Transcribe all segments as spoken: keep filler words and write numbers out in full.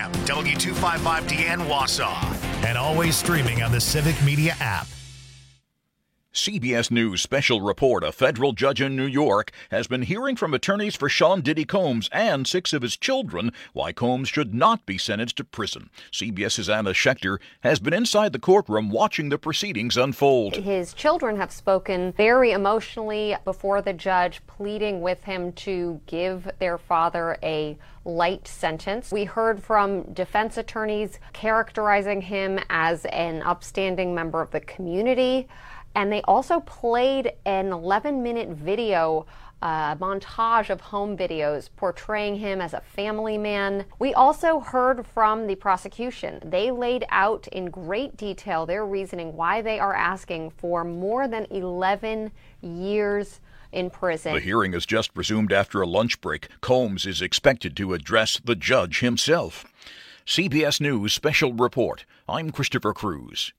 M, W two fifty-five D N Wausau, and always streaming on the Civic Media app. C B S News special report. A federal judge in New York has been hearing from attorneys for Sean Diddy Combs and six of his children why Combs should not be sentenced to prison. CBS's Anna Schechter has been inside the courtroom watching the proceedings unfold. His children have spoken very emotionally before the judge, pleading with him to give their father a light sentence. We heard from defense attorneys characterizing him as an upstanding member of the community. And they also played an eleven-minute video uh, montage of home videos portraying him as a family man. We also heard from the prosecution. They laid out in great detail their reasoning why they are asking for more than eleven years in prison. The hearing is just resumed after a lunch break. Combs is expected to address the judge himself. C B S News special report. I'm Christopher Cruz.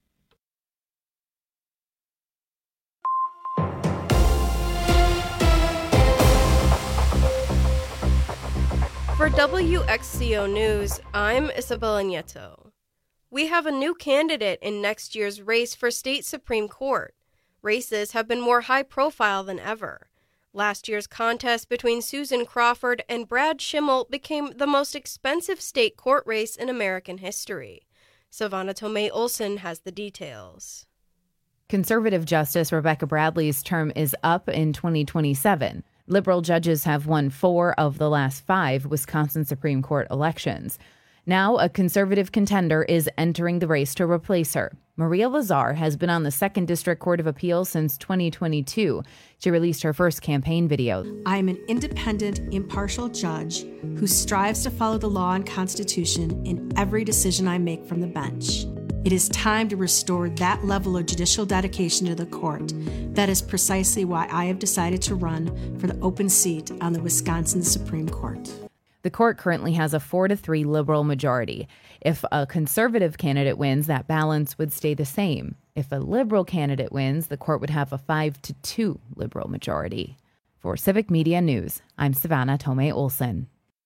For W X C O News, I'm Isabella Nieto. We have a new candidate in next year's race for state Supreme Court. Races have been more high profile than ever. Last year's contest between Susan Crawford and Brad Schimmel became the most expensive state court race in American history. Savannah Tomei Olson has the details. Conservative Justice Rebecca Bradley's term is up in twenty twenty-seven. Liberal judges have won four of the last five Wisconsin Supreme Court elections. Now, a conservative contender is entering the race to replace her. Maria Lazar has been on the Second District Court of Appeals since twenty twenty-two. She released her first campaign video. I am an independent, impartial judge who strives to follow the law and Constitution in every decision I make from the bench. It is time to restore that level of judicial dedication to the court. That is precisely why I have decided to run for the open seat on the Wisconsin Supreme Court. The court currently has a four to three liberal majority. If a conservative candidate wins, that balance would stay the same. If a liberal candidate wins, the court would have a five to two liberal majority. For Civic Media News, I'm Savannah Tomei Olson.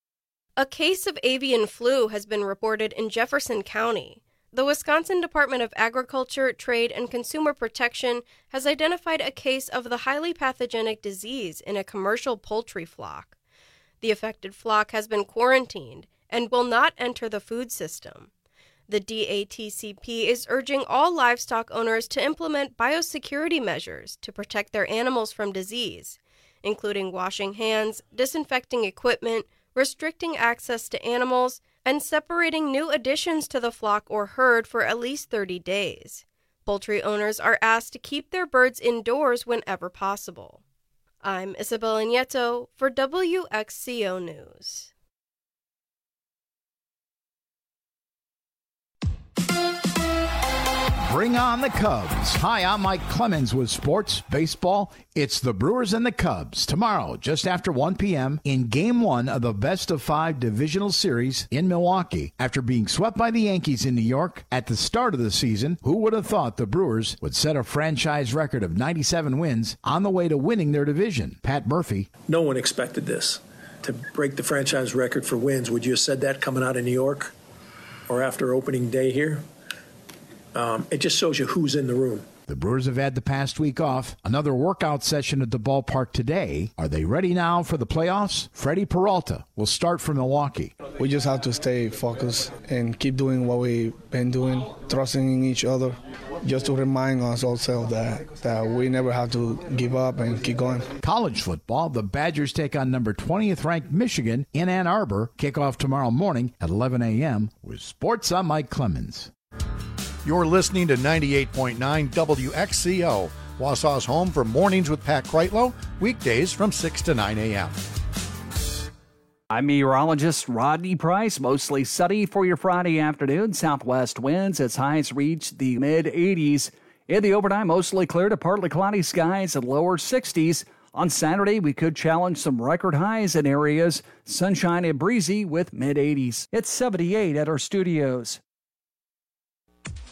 A case of avian flu has been reported in Jefferson County. The Wisconsin Department of Agriculture, Trade, and Consumer Protection has identified a case of the highly pathogenic disease in a commercial poultry flock. The affected flock has been quarantined and will not enter the food system. The D A T C P is urging all livestock owners to implement biosecurity measures to protect their animals from disease, including washing hands, disinfecting equipment, restricting access to animals, and separating new additions to the flock or herd for at least thirty days. Poultry owners are asked to keep their birds indoors whenever possible. I'm Isabella Nieto for W X C O News. Bring on the Cubs. Hi, I'm Mike Clemens with Sports Baseball. It's the Brewers and the Cubs tomorrow, just after one p.m. in Game one of the Best of Five Divisional Series in Milwaukee. After being swept by the Yankees in New York at the start of the season, who would have thought the Brewers would set a franchise record of ninety-seven wins on the way to winning their division? Pat Murphy. No one expected this, to break the franchise record for wins. Would you have said that coming out of New York or after opening day here? Um, it just shows you who's in the room. The Brewers have had the past week off. Another workout session at the ballpark today. Are they ready now for the playoffs? Freddie Peralta will start for Milwaukee. We just have to stay focused and keep doing what we've been doing, trusting in each other, just to remind us also that, that we never have to give up and keep going. College football, the Badgers take on number twentieth ranked Michigan in Ann Arbor. Kickoff tomorrow morning at eleven a.m. With Sports, I'm Mike Clemens. You're listening to ninety-eight point nine W X C O, Wausau's home for Mornings with Pat Kreitlow, weekdays from six to nine a.m. I'm meteorologist Rodney Price. Mostly sunny for your Friday afternoon. Southwest winds as highs reach the mid eighties. In the overnight, mostly clear to partly cloudy skies and lower sixties. On Saturday, we could challenge some record highs in areas. Sunshine and breezy with mid eighties. It's seventy-eight at our studios.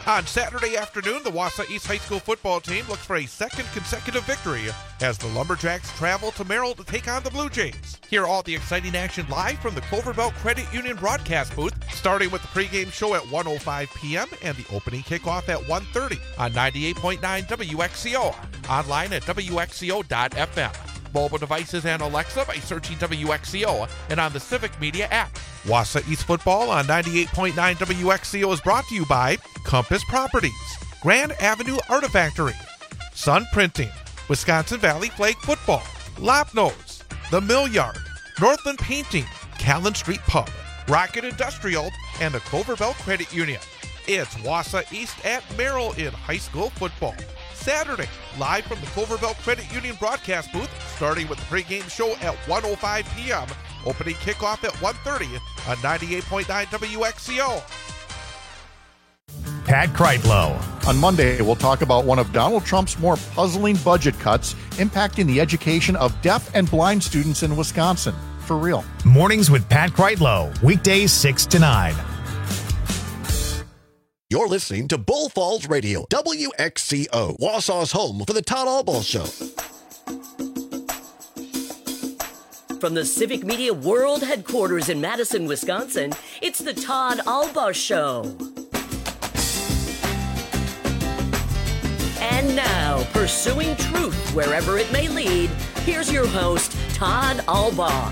On Saturday afternoon, the Wausau East High School football team looks for a second consecutive victory as the Lumberjacks travel to Merrill to take on the Blue Jays. Hear all the exciting action live from the Clover Belt Credit Union broadcast booth, starting with the pregame show at one oh five p.m. and the opening kickoff at one thirty on ninety-eight point nine W X C O, online at W X C O dot F M. Mobile devices and Alexa by searching W X C O and on the Civic Media app. Wausau East football on ninety-eight point nine W X C O is brought to you by Compass Properties, Grand Avenue Artifactory, Sun Printing, Wisconsin Valley Flag Football, Lopnose, The Mill Yard, Northland Painting, Callan Street Pub, Rocket Industrial, and the Clover Belt Credit Union. It's Wausau East at Merrill in high school football. Saturday, live from the Clover Belt Credit Union broadcast booth, starting with the pregame show at one oh five p.m., opening kickoff at one thirty on ninety-eight point nine W X C O. Pat Kreitlow. On Monday, we'll talk about one of Donald Trump's more puzzling budget cuts impacting the education of deaf and blind students in Wisconsin. For real. Mornings with Pat Kreitlow, weekdays six to nine. You're listening to Bull Falls Radio, W X C O, Wausau's home for the Todd Albaugh Show. From the Civic Media World Headquarters in Madison, Wisconsin, it's the Todd Albaugh Show. And now, pursuing truth wherever it may lead, here's your host, Todd Albaugh.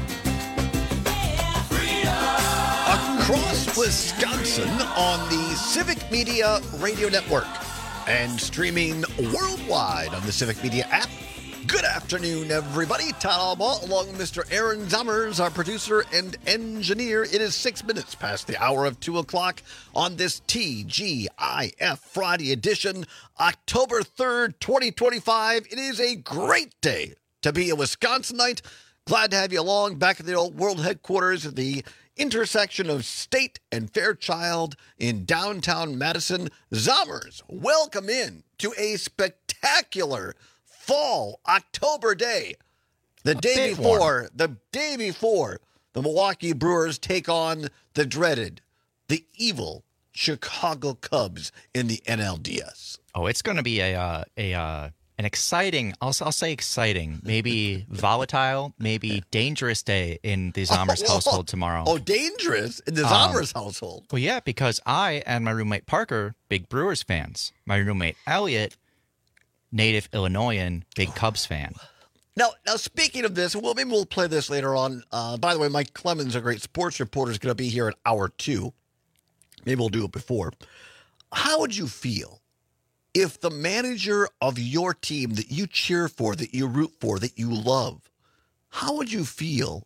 Across Wisconsin on the Civic Media Radio Network and streaming worldwide on the Civic Media app. Good afternoon, everybody. Todd Albaugh along with Mister Aaron Zummers, our producer and engineer. It is six minutes past the hour of two o'clock on this T G I F Friday edition, October third, twenty twenty-five. It is a great day to be a Wisconsinite. Glad to have you along back at the old world headquarters at the intersection of State and Fairchild in downtown Madison. Zommers, welcome in to a spectacular fall October day. The day before, warm. the day before the Milwaukee Brewers take on the dreaded, the evil Chicago Cubs in the N L D S. Oh, it's going to be a uh, a uh, an exciting, I'll, I'll say exciting, maybe volatile, maybe dangerous day in the Zommers oh, household tomorrow. Oh, dangerous in the Zommers um, household. Well, yeah, because I and my roommate Parker, big Brewers fans. My roommate Elliot, native Illinoisan, big Cubs fan. Now, now speaking of this, well, maybe we'll play this later on. Uh, by the way, Mike Clemens, a great sports reporter, is going to be here at hour two. Maybe we'll do it before. How would you feel if the manager of your team that you cheer for, that you root for, that you love, how would you feel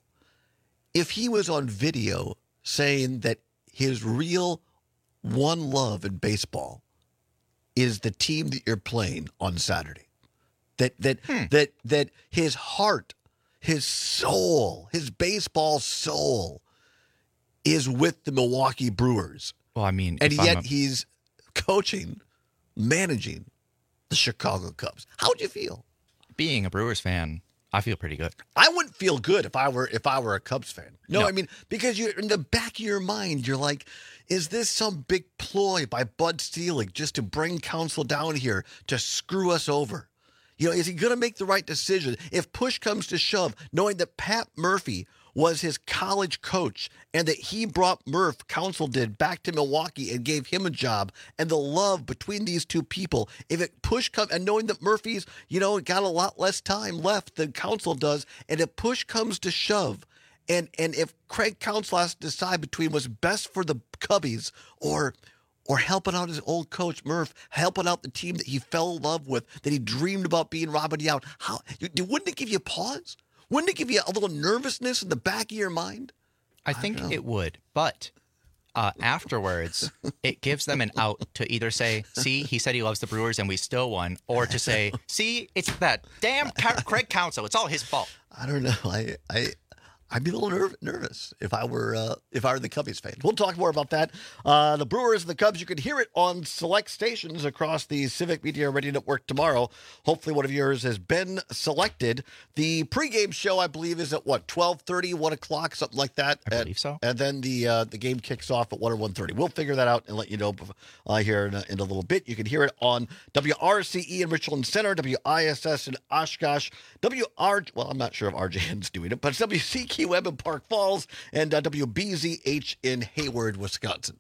if he was on video saying that his real one love in baseball is the team that you're playing on Saturday? That that hmm. that that his heart, his soul, his baseball soul is with the Milwaukee Brewers. Well, I mean, and yet a- he's coaching, managing the Chicago Cubs. How would you feel? Being a Brewers fan, I feel pretty good. I wouldn't feel good if I were if I were a Cubs fan. No, no. I mean, because you're in the back of your mind, you're like, is this some big ploy by Bud Selig just to bring Counsell down here to screw us over? You know, is he going to make the right decision? If push comes to shove, knowing that Pat Murphy was his college coach and that he brought Murph, Counsell did, back to Milwaukee and gave him a job, and the love between these two people, if it push comes, and knowing that Murphy's, you know, got a lot less time left than Counsell does, and if push comes to shove, and and if Craig Counsell has to decide between what's best for the Cubbies or or helping out his old coach Murph, helping out the team that he fell in love with, that he dreamed about being Robin Yount, how wouldn't it give you pause? Wouldn't it give you a little nervousness in the back of your mind? I, I think it would, but uh, afterwards, it gives them an out to either say, see, he said he loves the Brewers and we still won, or to say, see, it's that damn Craig Counsell. It's all his fault. I don't know. I I, I'd be a little nerv- nervous if I were uh, if I were the Cubbies fan. We'll talk more about that. Uh, the Brewers and the Cubs, you can hear it on select stations across the Civic Media Radio Network tomorrow. Hopefully one of yours has been selected. The pregame show, I believe, is at, what, twelve thirty, one o'clock, something like that? I at, believe so. And then the uh, the game kicks off at one or one thirty. We'll figure that out and let you know uh, here in a, in a little bit. You can hear it on W R C E in Richland Center, W I S S in Oshkosh, W R, well, I'm not sure if R J N's doing it, but it's W C Q Web in Park Falls, and uh, W B Z H in Hayward, Wisconsin.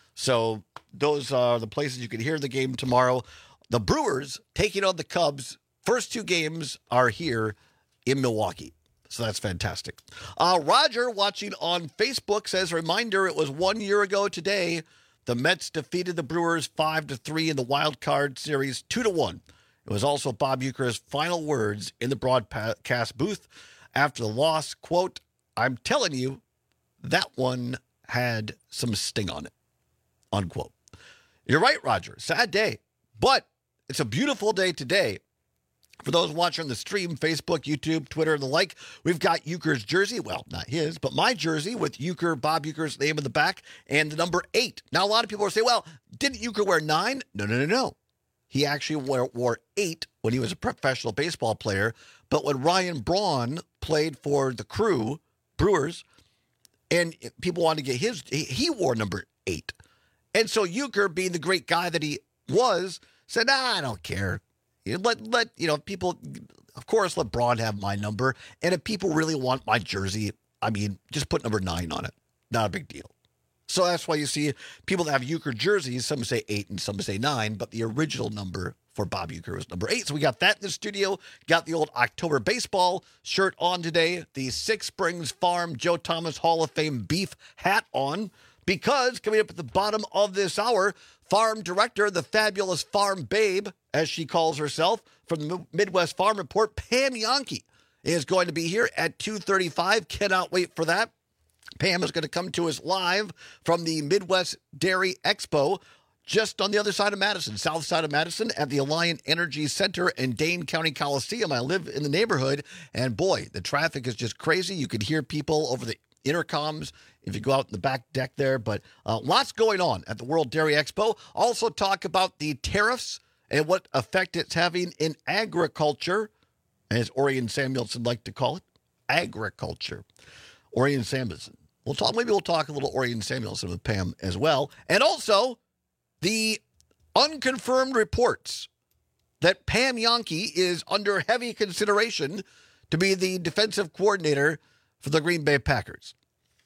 So those are the places you can hear the game tomorrow. The Brewers taking on the Cubs. First two games are here in Milwaukee. So that's fantastic. Uh, Roger, watching on Facebook, says, reminder, it was one year ago today. The Mets defeated the Brewers five to three in the wild card series, two to one. It was also Bob Uecker's final words in the broadcast booth after the loss, quote, I'm telling you, that one had some sting on it, unquote. You're right, Roger. Sad day, but it's a beautiful day today. For those watching the stream, Facebook, YouTube, Twitter, and the like, we've got Uecker's jersey. Well, not his, but my jersey with Uecker, Bob Uecker's name in the back and the number eight. Now, a lot of people are saying, well, didn't Uecker wear nine? No, no, no, no. He actually wore, wore eight when he was a professional baseball player. But when Ryan Braun played for the Crew, Brewers, and people wanted to get his, he, he wore number eight. And so Uecker, being the great guy that he was, said, nah, I don't care. Let, let you know, people, of course, let Braun have my number. And if people really want my jersey, I mean, just put number nine on it. Not a big deal. So that's why you see people that have Uecker jerseys, some say eight and some say nine, but the original number for Bob Uecker was number eight. So we got that in the studio. Got the old October baseball shirt on today. The Six Springs Farm Joe Thomas Hall of Fame beef hat on. Because coming up at the bottom of this hour, farm director, the fabulous farm babe, as she calls herself, from the Midwest Farm Report, Pam Jahnke, is going to be here at two thirty-five. Cannot wait for that. Pam is going to come to us live from the Midwest Dairy Expo just on the other side of Madison, south side of Madison at the Alliant Energy Center in Dane County Coliseum. I live in the neighborhood, and boy, the traffic is just crazy. You could hear people over the intercoms if you go out in the back deck there, but uh, lots going on at the World Dairy Expo. Also talk about the tariffs and what effect it's having in agriculture, as Orion Samuelson liked to call it, agriculture. Orion Samuelson. We'll talk. Maybe we'll talk a little Orion Samuelson with Pam as well. And also the unconfirmed reports that Pam Jahnke is under heavy consideration to be the defensive coordinator for the Green Bay Packers.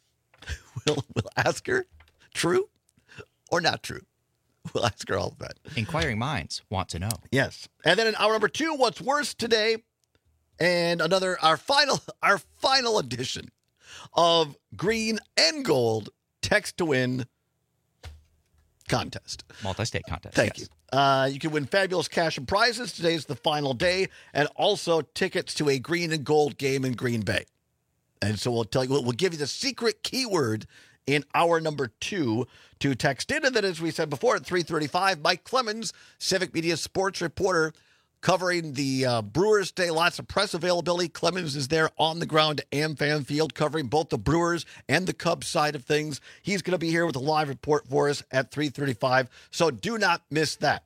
We'll, we'll ask her, true or not true? We'll ask her all of that. Inquiring minds want to know. Yes. And then in hour number two, what's worse today, and another, our final, our final edition of Green and Gold Text to Win contest. Multi-state contest. Thank yes. you. Uh, you can win fabulous cash and prizes. Today's the final day, and also tickets to a Green and Gold game in Green Bay. And so we'll tell you, we'll give you the secret keyword in hour number two to text in. And then, as we said before, at three thirty-five, Mike Clemens, Civic Media sports reporter, covering the uh, Brewers today. Lots of press availability. Clemens is there on the ground at AmFam Field, covering both the Brewers and the Cubs side of things. He's going to be here with a live report for us at three thirty-five, so do not miss that.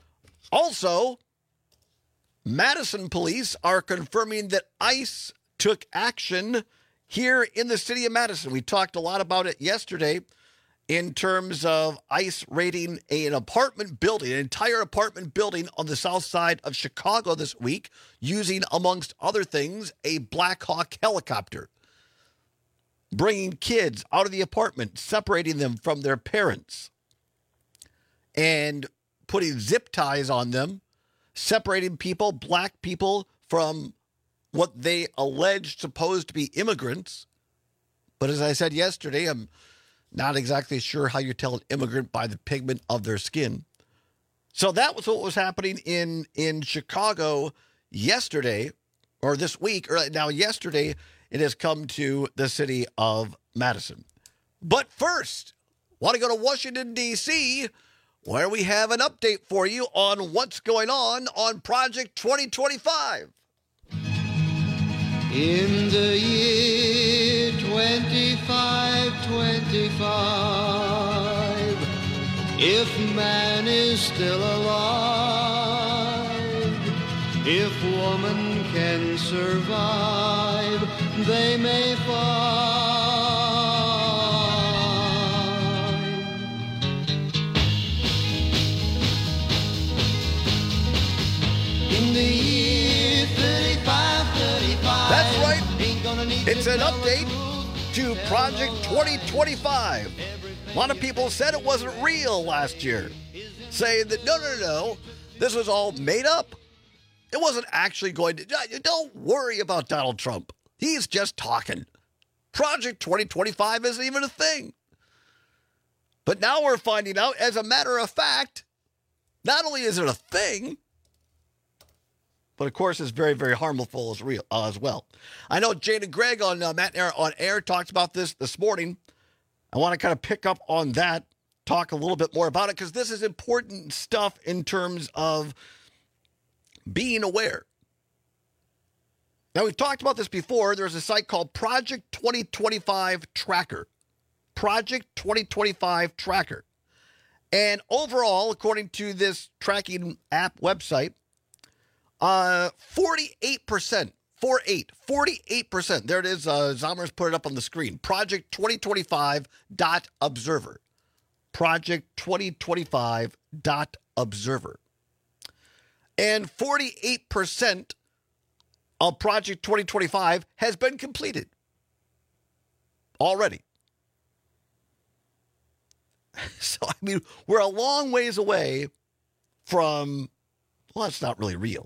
Also, Madison police are confirming that ICE took action here in the city of Madison. We talked a lot about it yesterday in terms of ICE raiding an apartment building, an entire apartment building on the south side of Chicago this week, using, amongst other things, a Black Hawk helicopter, bringing kids out of the apartment, separating them from their parents, and putting zip ties on them, separating people, black people, from what they alleged supposed to be immigrants. But as I said yesterday, I'm not exactly sure how you tell an immigrant by the pigment of their skin. So that was what was happening in, in Chicago yesterday, or this week, or now yesterday, it has come to the city of Madison. But first, want to go to Washington, D C, where we have an update for you on what's going on on Project twenty twenty-five. In the year twenty-five twenty-five. If man is still alive, if woman can survive, they may find. In the year thirty-five thirty-five. That's right. It's an update to Project twenty twenty-five. A lot of people said it wasn't real last year, saying that no, no, no, this was all made up. It wasn't actually going to. Don't worry about Donald Trump. He's just talking. Project twenty twenty-five isn't even a thing. But now we're finding out, as a matter of fact, not only is it a thing, but of course it's very, very harmful as real uh, as well. I know Jane and Greg on uh, Matt and Air on Air talked about this this morning. I want to kind of pick up on that, talk a little bit more about it, because this is important stuff in terms of being aware. Now, we've talked about this before. There's a site called Project twenty twenty-five Tracker. Project twenty twenty-five Tracker. And overall, according to this tracking app website, uh, forty-eight percent, forty-eight, forty-eight percent. There it is. Uh, Zomer's put it up on the screen. Project twenty twenty-five dot observer. Project twenty twenty-five dot observer. And forty-eight percent of Project twenty twenty-five has been completed already. So, I mean, we're a long ways away from, well, it's not really real.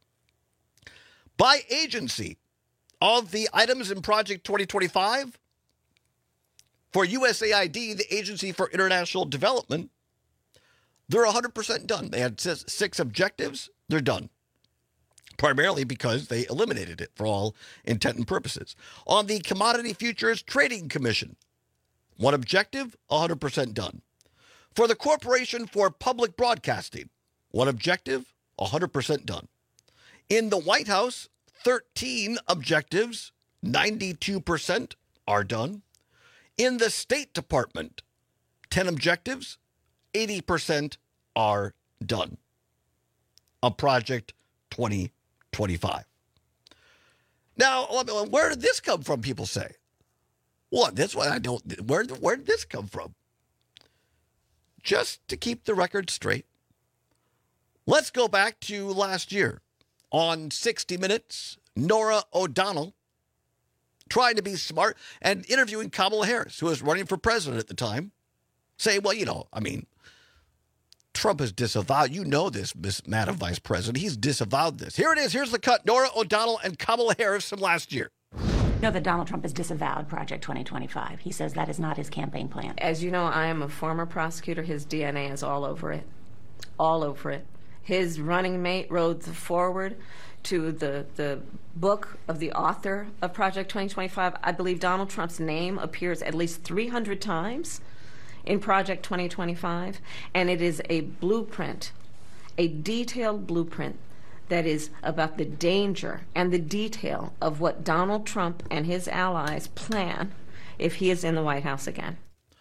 By agency, of the items in Project twenty twenty-five, for U S A I D, the Agency for International Development, they're one hundred percent done. They had six objectives. They're done. Primarily because they eliminated it for all intent and purposes. On the Commodity Futures Trading Commission, one objective, one hundred percent done. For the Corporation for Public Broadcasting, one objective, one hundred percent done. In the White House, thirteen objectives, ninety-two percent are done. In the State Department, ten objectives, eighty percent are done. A Project twenty twenty-five. Now, where did this come from, people say? What? That's why I don't. Where, where did this come from? Just to keep the record straight, let's go back to last year. On sixty minutes, Norah O'Donnell, trying to be smart and interviewing Kamala Harris, who was running for president at the time, saying, well, you know, I mean, Trump has disavowed, you know this, Miss Madam Vice President, he's disavowed this. Here it is, here's the cut, Norah O'Donnell and Kamala Harris from last year. No, that Donald Trump has disavowed Project twenty twenty-five. He says that is not his campaign plan. As you know, I am a former prosecutor. His D N A is all over it. All over it. His running mate wrote forward to the, the book of the author of Project twenty twenty-five. I believe Donald Trump's name appears at least three hundred times in Project twenty twenty-five, and it is a blueprint, a detailed blueprint that is about the danger and the detail of what Donald Trump and his allies plan if he is in the White House again.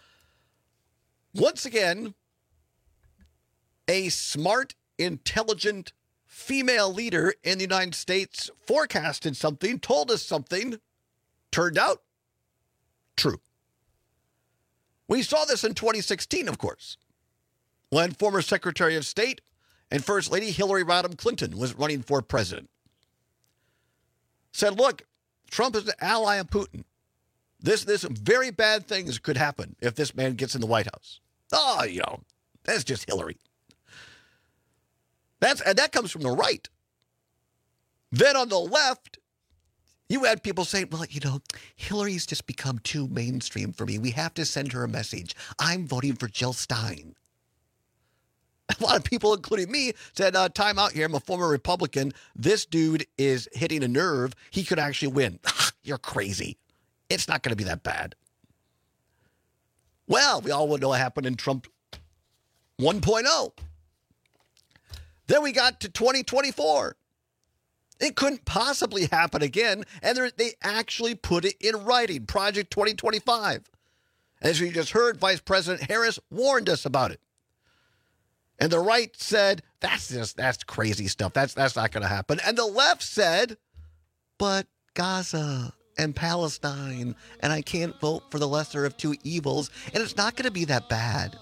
Once again, a smart, intelligent female leader in the United States forecasted something, told us something, turned out true. We saw this in twenty sixteen, of course, when former Secretary of State and First Lady Hillary Rodham Clinton was running for president. Said, look, Trump is an ally of Putin. This, this very bad things could happen if this man gets in the White House. Oh, you know, that's just Hillary. That's, and that comes from the right. Then on the left, you had people saying, well, you know, Hillary's just become too mainstream for me. We have to send her a message. I'm voting for Jill Stein. A lot of people, including me, said, uh, time out here. I'm a former Republican. This dude is hitting a nerve. He could actually win. You're crazy. It's not going to be that bad. Well, we all know what happened in Trump one point oh. Then we got to twenty twenty-four. It couldn't possibly happen again, and they actually put it in writing, Project twenty twenty-five. As we just heard, Vice President Harris warned us about it. And the right said, that's just, that's crazy stuff. That's, that's not going to happen. And the left said, but Gaza and Palestine, and I can't vote for the lesser of two evils, and it's not going to be that bad.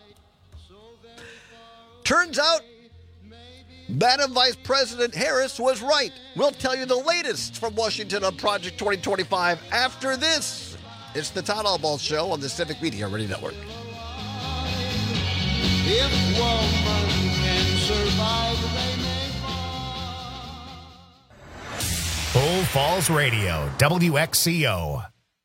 Turns out, Madam Vice President Harris was right. We'll tell you the latest from Washington on Project twenty twenty-five after this. It's the Todd Albaugh Show on the Civic Media Radio Network. If woman can survive, they may fall. Bull Falls Radio, W X C O.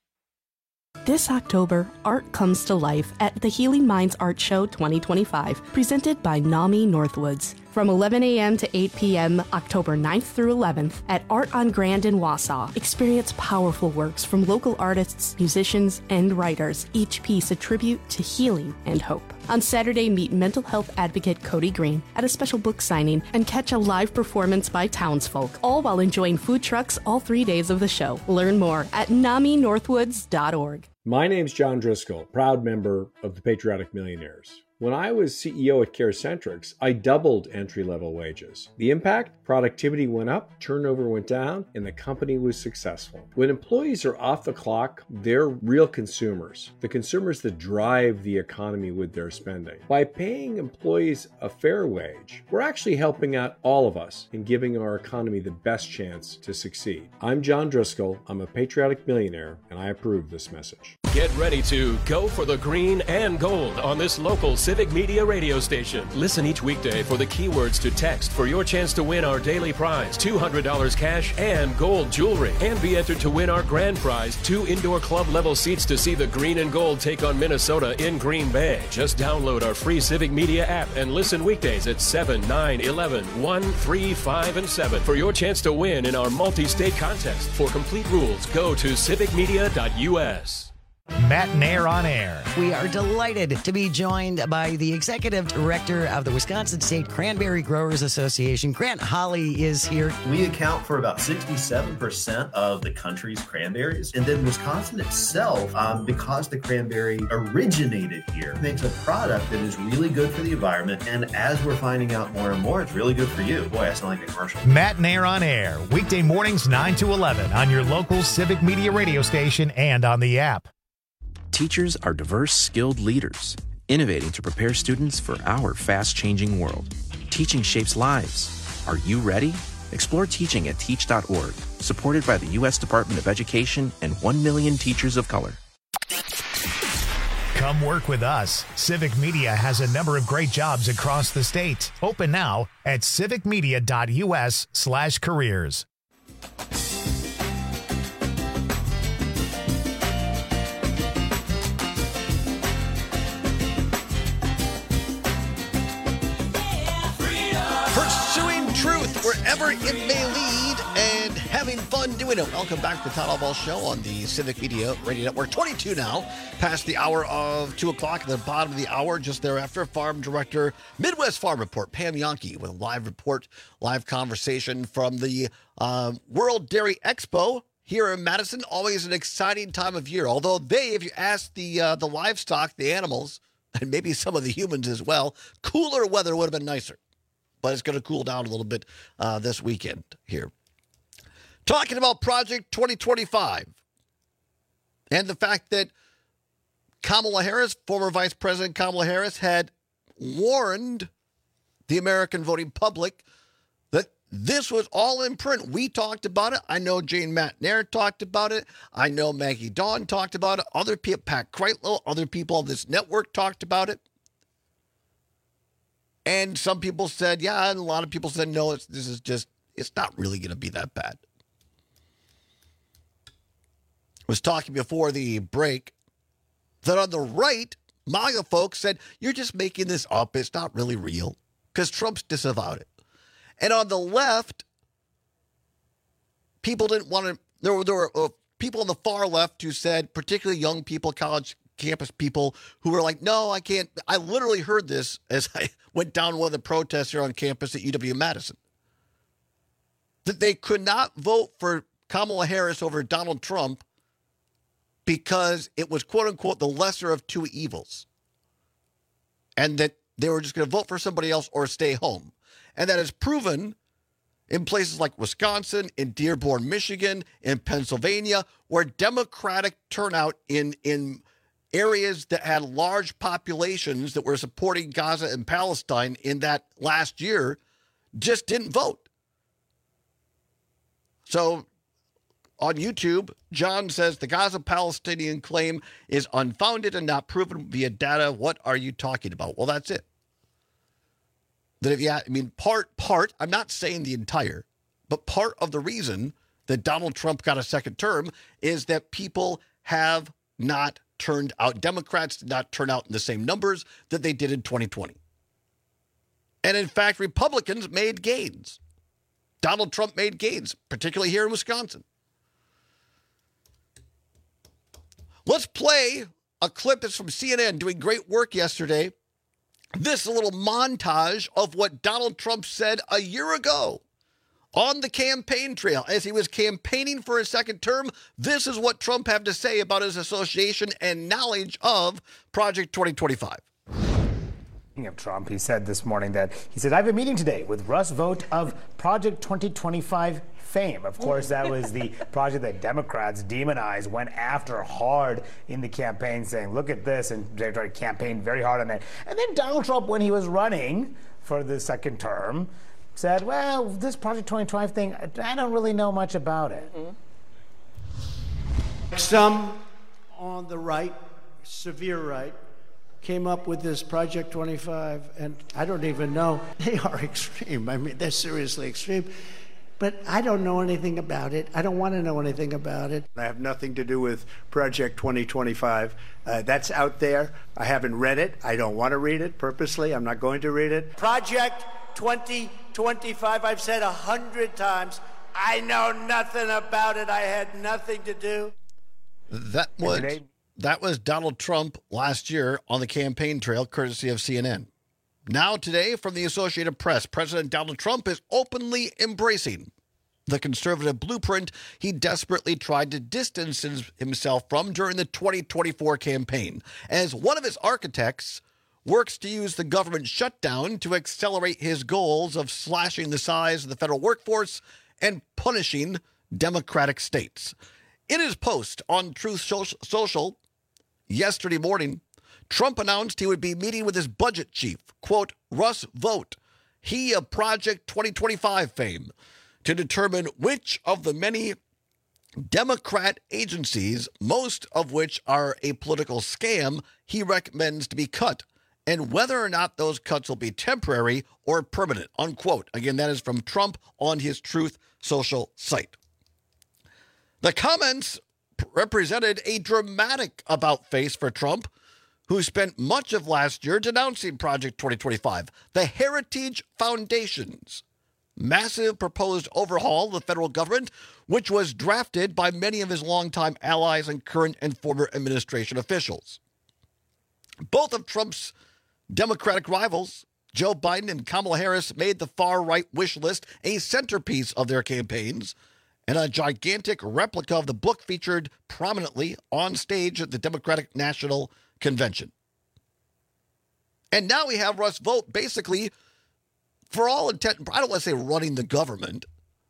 This October, art comes to life at the Healing Minds Art Show twenty twenty-five, presented by NAMI Northwoods. From eleven a.m. to eight p.m., October ninth through eleventh, at Art on Grand in Wausau. Experience powerful works from local artists, musicians, and writers, each piece a tribute to healing and hope. On Saturday, meet mental health advocate Cody Green at a special book signing and catch a live performance by townsfolk, all while enjoying food trucks all three days of the show. Learn more at nami northwoods dot org. My name's John Driscoll, proud member of the Patriotic Millionaires. When I was C E O at CareCentrix, I doubled entry-level wages. The impact? Productivity went up, turnover went down, and the company was successful. When employees are off the clock, they're real consumers, the consumers that drive the economy with their spending. By paying employees a fair wage, we're actually helping out all of us in giving our economy the best chance to succeed. I'm John Driscoll, I'm a patriotic millionaire, and I approve this message. Get ready to go for the green and gold on this local Civic Media radio station. Listen each weekday for the keywords to text for your chance to win our daily prize, two hundred dollars cash and gold jewelry. And be entered to win our grand prize, two indoor club level seats to see the green and gold take on Minnesota in Green Bay. Just download our free Civic Media app and listen weekdays at seven, nine, eleven, one, three, five, and seven for your chance to win in our multi-state contest. For complete rules, go to civic media dot u s. Matt Nair on air. We are delighted to be joined by the executive director of the Wisconsin State Cranberry Growers Association. Grant Holly is here. We account for about sixty-seven percent of the country's cranberries. And then Wisconsin itself, um, because the cranberry originated here, makes a product that is really good for the environment. And as we're finding out more and more, it's really good for you. Boy, I sound like a commercial. Matt Nair on air. Weekday mornings nine to eleven on your local Civic Media radio station and on the app. Teachers are diverse, skilled leaders, innovating to prepare students for our fast-changing world. Teaching shapes lives. Are you ready? Explore teaching at teach dot org, supported by the U S Department of Education and one million teachers of color. Come work with us. Civic Media has a number of great jobs across the state. Open now at civic media dot u s slash careers. Wherever it may lead, and having fun doing it. Welcome back to the Todd Albaugh Show on the Civic Media Radio Network. twenty-two now, past the hour of two o'clock. At the bottom of the hour, just thereafter, Farm Director, Midwest Farm Report, Pam Yonke, with a live report, live conversation from the uh, World Dairy Expo here in Madison. Always an exciting time of year. Although they, if you ask the uh, the livestock, the animals, and maybe some of the humans as well, cooler weather would have been nicer. But it's going to cool down a little bit uh, this weekend here. Talking about Project twenty twenty-five and the fact that Kamala Harris, former Vice President Kamala Harris, had warned the American voting public that this was all in print. We talked about it. I know Jane Matt Nair talked about it. I know Maggie Dawn talked about it. Other people, Pat Kreitlow, other people on this network talked about it. And some people said, yeah, and a lot of people said, no, it's, this is just, it's not really going to be that bad. I was talking before the break that on the right, MAGA folks said, you're just making this up. It's not really real because Trump's disavowed it. And on the left, people didn't want to, there were, there were uh, people on the far left who said, particularly young people, college campus people who were like, no, I can't. I literally heard this as I went down one of the protests here on campus at U W Madison. that they could not vote for Kamala Harris over Donald Trump because it was, quote unquote, the lesser of two evils. And that they were just going to vote for somebody else or stay home. And that is proven in places like Wisconsin, in Dearborn, Michigan, in Pennsylvania, where Democratic turnout in, in areas that had large populations that were supporting Gaza and Palestine in that last year just didn't vote. So on YouTube, John says the Gaza-Palestinian claim is unfounded and not proven via data. What are you talking about? Well, that's it. That if you, I mean, part, part, I'm not saying the entire, but part of the reason that Donald Trump got a second term is that people have not turned out. Democrats did not turn out in the same numbers that they did in twenty twenty. And in fact, Republicans made gains. Donald Trump made gains, particularly here in Wisconsin. Let's play a clip that's from C N N doing great work yesterday. This is a little montage of what Donald Trump said a year ago on the campaign trail as he was campaigning for his second term. This is what Trump had to say about his association and knowledge of Project twenty twenty-five. Speaking of Trump, he said this morning that he said, I have a meeting today with Russ Vought of Project twenty twenty-five fame. Of course, that was the project that Democrats demonized, went after hard in the campaign, saying, look at this, and they tried to campaign very hard on that. And then Donald Trump, when he was running for the second term, said, well, this Project twenty twenty-five thing, I don't really know much about it. Some on the right, severe right, came up with this Project twenty-five, and I don't even know. They are extreme. I mean, they're seriously extreme. But I don't know anything about it. I don't want to know anything about it. I have nothing to do with Project twenty twenty-five. Uh, that's out there. I haven't read it. I don't want to read it purposely. I'm not going to read it. Project twenty twenty-five, I've said a hundred times, I know nothing about it. I had nothing to do. That was, that was Donald Trump last year on the campaign trail, courtesy of C N N. Now today, from the Associated Press, President Donald Trump is openly embracing the conservative blueprint he desperately tried to distance himself from during the twenty twenty-four campaign, as one of his architects works to use the government shutdown to accelerate his goals of slashing the size of the federal workforce and punishing Democratic states. In his post on Truth Social yesterday morning, Trump announced he would be meeting with his budget chief, quote, Russ Vought, he of Project twenty twenty-five fame, to determine which of the many Democrat agencies, most of which are a political scam, he recommends to be cut, and whether or not those cuts will be temporary or permanent, unquote. Again, that is from Trump on his Truth Social site. The comments represented a dramatic about-face for Trump, who spent much of last year denouncing Project twenty twenty-five, the Heritage Foundation's massive proposed overhaul of the federal government, which was drafted by many of his longtime allies and current and former administration officials. Both of Trump's Democratic rivals, Joe Biden and Kamala Harris, made the far-right wish list a centerpiece of their campaigns, and a gigantic replica of the book featured prominently on stage at the Democratic National Convention. And now we have Russ Vought basically, for all intent, I don't want to say running the government,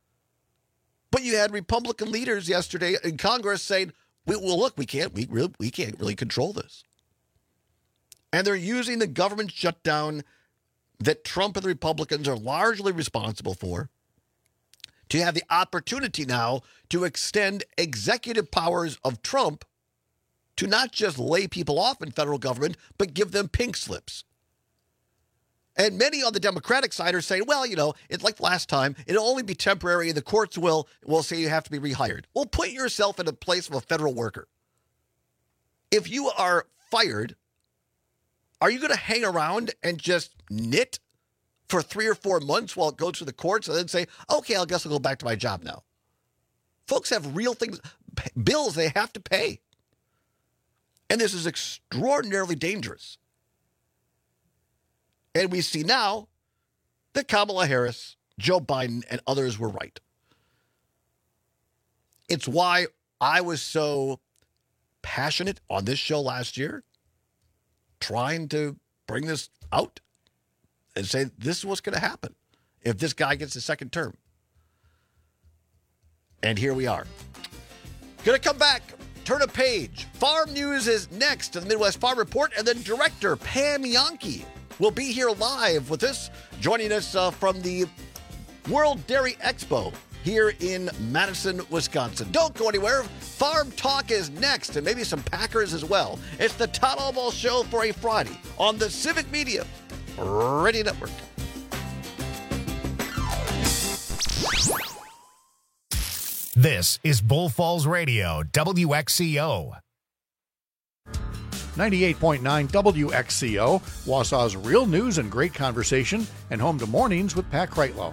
but you had Republican leaders yesterday in Congress saying, well, look, we can't, we, really, we can't really control this. And they're using the government shutdown that Trump and the Republicans are largely responsible for to have the opportunity now to extend executive powers of Trump to not just lay people off in federal government, but give them pink slips. And many on the Democratic side are saying, well, you know, it's like last time, it'll only be temporary, and the courts will, will say you have to be rehired. Well, put yourself in the place of a federal worker. If you are fired, are you going to hang around and just knit for three or four months while it goes through the courts and then say, okay, I guess I'll go back to my job now? Folks have real things, bills they have to pay. And this is extraordinarily dangerous. And we see now that Kamala Harris, Joe Biden, and others were right. It's why I was so passionate on this show last year, trying to bring this out and say this is what's going to happen if this guy gets a second term. And here we are. Going to come back, turn a page. Farm news is next to the Midwest Farm Report, and then director Pam Jahnke will be here live with us, joining us uh, from the World Dairy Expo here in Madison, Wisconsin. Don't go anywhere. Farm Talk is next, and maybe some Packers as well. It's the Todd Albaugh Show for a Friday on the Civic Media Radio Network. This is Bull Falls Radio, W X C O. ninety-eight point nine W X C O, Wausau's real news and great conversation, and home to Mornings with Pat Kreitlow.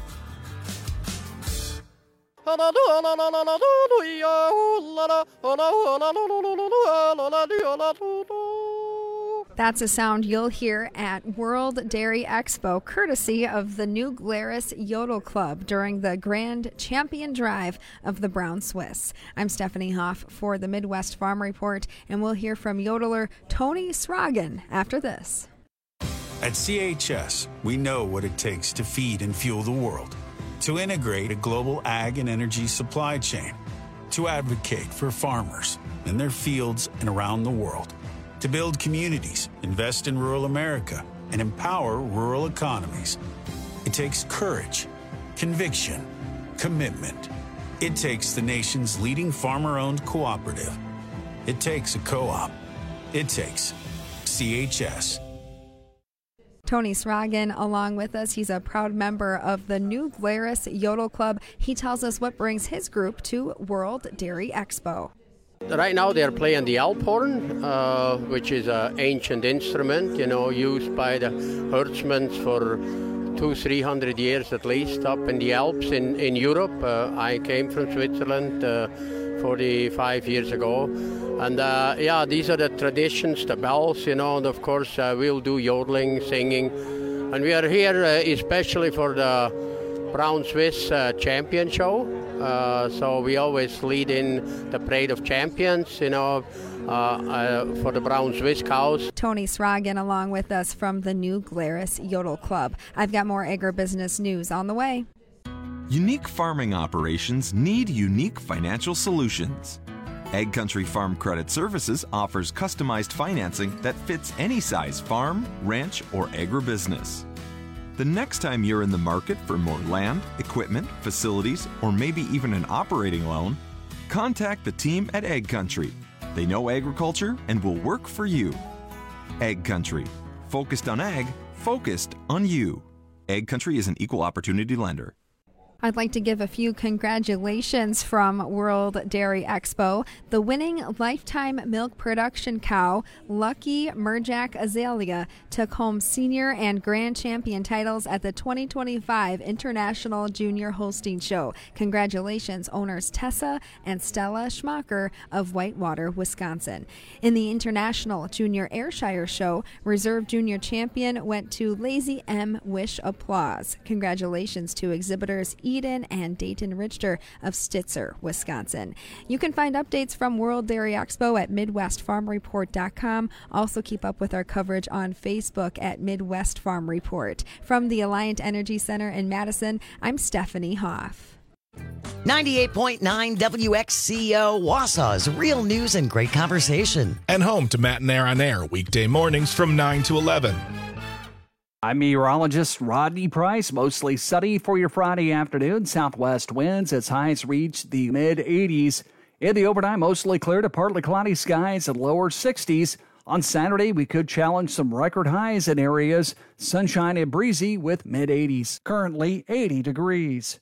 That's a sound you'll hear at World Dairy Expo, courtesy of the New Glarus Yodel Club during the Grand Champion Drive of the Brown Swiss. I'm Stephanie Hoff for the Midwest Farm Report, and we'll hear from yodeler Tony Sragen after this. At C H S, we know what it takes to feed and fuel the world, to integrate a global ag and energy supply chain, to advocate for farmers in their fields and around the world, to build communities, invest in rural America, and empower rural economies. It takes courage, conviction, commitment. It takes the nation's leading farmer-owned cooperative. It takes a co-op. It takes C H S. Tony Sragen along with us. He's a proud member of the New Glarus Yodel Club. He tells us what brings his group to World Dairy Expo. Right now they're playing the Alphorn, uh, which is an ancient instrument, you know, used by the herdsmen for two, three hundred years at least up in the Alps in, in Europe. Uh, I came from Switzerland uh, forty-five years ago. And uh, yeah, these are the traditions, the bells, you know, and of course uh, we'll do yodeling, singing. And we are here uh, especially for the Brown Swiss uh, Champion Show. Uh, so we always lead in the Parade of Champions, you know, uh, uh, for the Brown Swiss cows. Tony Sragen along with us from the New Glarus Yodel Club. I've got more agribusiness news on the way. Unique farming operations need unique financial solutions. Ag Country Farm Credit Services offers customized financing that fits any size farm, ranch, or agribusiness. The next time you're in the market for more land, equipment, facilities, or maybe even an operating loan, contact the team at Ag Country. They know agriculture and will work for you. Ag Country. Focused on ag, focused on you. Ag Country is an equal opportunity lender. I'd like to give a few congratulations from World Dairy Expo. The winning lifetime milk production cow, Lucky Merjack Azalea, took home senior and grand champion titles at the twenty twenty-five International Junior Holstein Show. Congratulations, owners Tessa and Stella Schmacher of Whitewater, Wisconsin. In the International Junior Ayrshire Show, Reserve Junior Champion went to Lazy M Wish Applause. Congratulations to exhibitors Eden and Dayton Richter of Stitzer, Wisconsin. You can find updates from World Dairy Expo at Midwest Farm Report dot com. Also keep up with our coverage on Facebook at Midwest Farm Report. From the Alliant Energy Center in Madison, I'm Stephanie Hoff. ninety-eight point nine W X C O, Wausau's real news and great conversation. And home to Matt and Air on Air, weekday mornings from nine to eleven. I'm meteorologist Rodney Price. Mostly sunny for your Friday afternoon. Southwest winds as highs reach the mid eighties. In the overnight, mostly clear to partly cloudy skies and lower sixties. On Saturday, we could challenge some record highs in areas. Sunshine and breezy with mid eighties. Currently eighty degrees.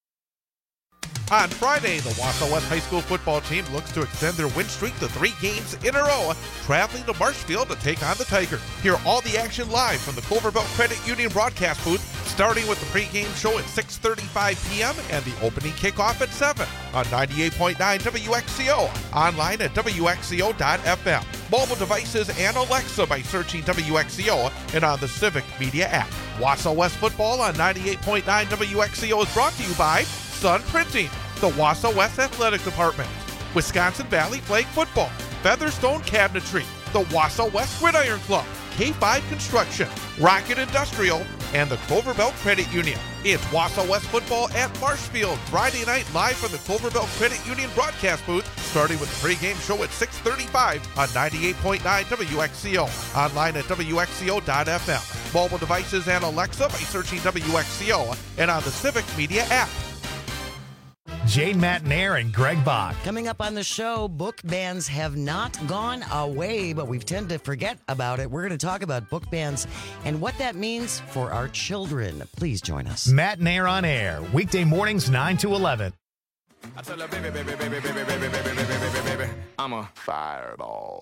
On Friday, the Wausau West High School football team looks to extend their win streak to three games in a row, traveling to Marshfield to take on the Tigers. Hear all the action live from the Culver Belt Credit Union broadcast booth, starting with the pregame show at six thirty-five p.m. and the opening kickoff at seven on ninety-eight point nine W X C O, online at W X C O dot F M, mobile devices, and Alexa by searching W X C O and on the Civic Media app. Wausau West football on ninety-eight point nine W X C O is brought to you by Sun Printing. the Wausau West Athletic Department, Wisconsin Valley Flag Football, Featherstone Cabinetry, the Wausau West Gridiron Club, K five Construction, Rocket Industrial, and the Clover Belt Credit Union. It's Wausau West football at Marshfield, Friday night live from the Clover Belt Credit Union broadcast booth, starting with the pregame show at six thirty-five on ninety-eight point nine W X C O. Online at W X C O dot F M. Mobile devices and Alexa by searching W X C O and on the Civic Media app. Jane Matnair and Greg Bach. Coming up on the show, book bans have not gone away, but we tend to forget about it. We're going to talk about book bans and what that means for our children. Please join us. Matnair on air, weekday mornings nine to eleven. I tell her, baby, baby, baby, baby, baby, baby, baby, baby, baby, baby, I'm a fireball.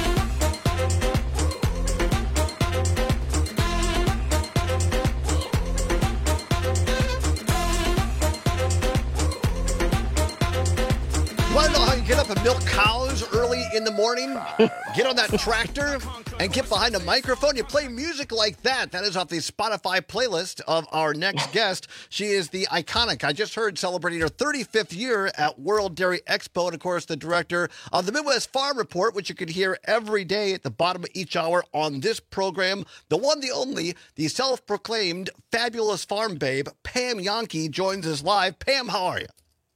Want to know how you get up and milk cows early in the morning? Get on that tractor and get behind a microphone. You play music like that. That is off the Spotify playlist of our next guest. She is the iconic, I just heard, celebrating her thirty-fifth year at World Dairy Expo. And, of course, the director of the Midwest Farm Report, which you can hear every day at the bottom of each hour on this program. The one, the only, the self-proclaimed fabulous farm babe, Pam Jahnke, joins us live. Pam, how are you?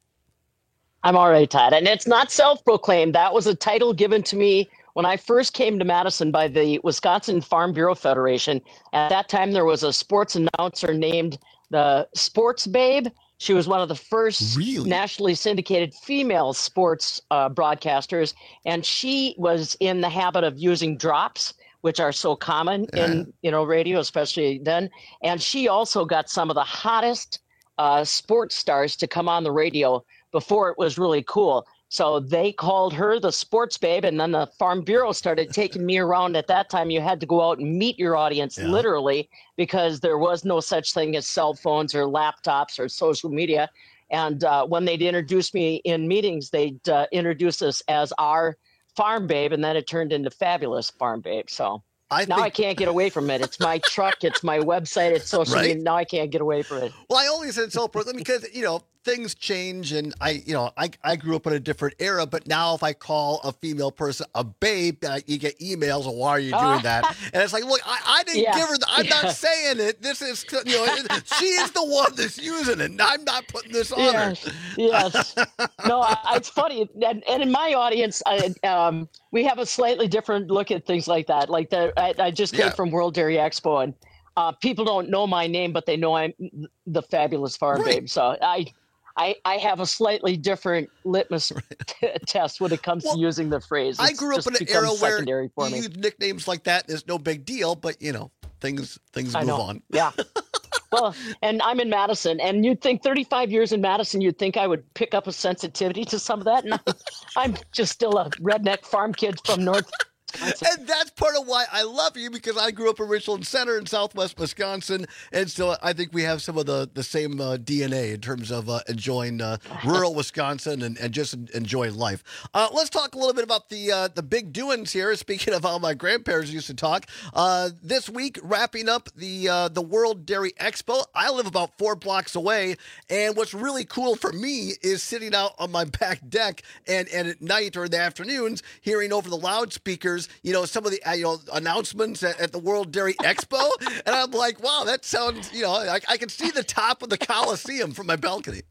I'm all right, Todd. And it's not self-proclaimed. That was a title given to me when I first came to Madison by the Wisconsin Farm Bureau Federation. At that time, there was a sports announcer named the Sports Babe. She was one of the first really? nationally syndicated female sports uh, broadcasters. And she was in the habit of using drops, which are so common yeah. in you know radio, especially then. And she also got some of the hottest uh, sports stars to come on the radio before it was really cool. So they called her the Sports Babe, and then the Farm Bureau started taking me around. At that time, you had to go out and meet your audience yeah. literally, because there was no such thing as cell phones or laptops or social media. And uh, when they'd introduce me in meetings, they'd uh, introduce us as our Farm Babe, and then it turned into Fabulous Farm Babe. So I now think... I can't get away from it. It's my truck. It's my website. It's social right? media. Now I can't get away from it. Well, I only said self-proclaimed because, you know, things change, and I, you know, I, I grew up in a different era, but now if I call a female person a babe, uh, you get emails, well, why are you doing that? And it's like, look, I, I didn't yeah. give her, the, I'm yeah. not saying it. This is, you know, it, she is the one that's using it, and I'm not putting this on yes. her. Yes. No, I, it's funny. And, and in my audience, I, um, we have a slightly different look at things like that. Like the, I, I just came yeah. from World Dairy Expo, and uh, people don't know my name, but they know I'm the Fabulous Farm right. Babe. So I, I, I have a slightly different litmus t- test when it comes well, to using the phrase. It's I grew up in an era where you use nicknames like that, and it's no big deal, but, you know, things things I move know. on. Yeah. Well, and I'm in Madison, and you'd think thirty-five years in Madison, you'd think I would pick up a sensitivity to some of that, and I'm, I'm just still a redneck farm kid from North And that's part of why I love you, because I grew up in Richland Center in Southwest Wisconsin, and so I think we have some of the, the same uh, D N A in terms of uh, enjoying uh, rural Wisconsin and, and just enjoying life. Uh, let's talk a little bit about the uh, the big doings here. Speaking of how my grandparents used to talk, uh, this week wrapping up the uh, the World Dairy Expo. I live about four blocks away, and what's really cool for me is sitting out on my back deck and, and at night or in the afternoons hearing over the loudspeakers, you know, some of the uh, you know announcements at, at the World Dairy Expo, and I'm like, wow, that sounds, you know, I, I can see the top of the Coliseum from my balcony.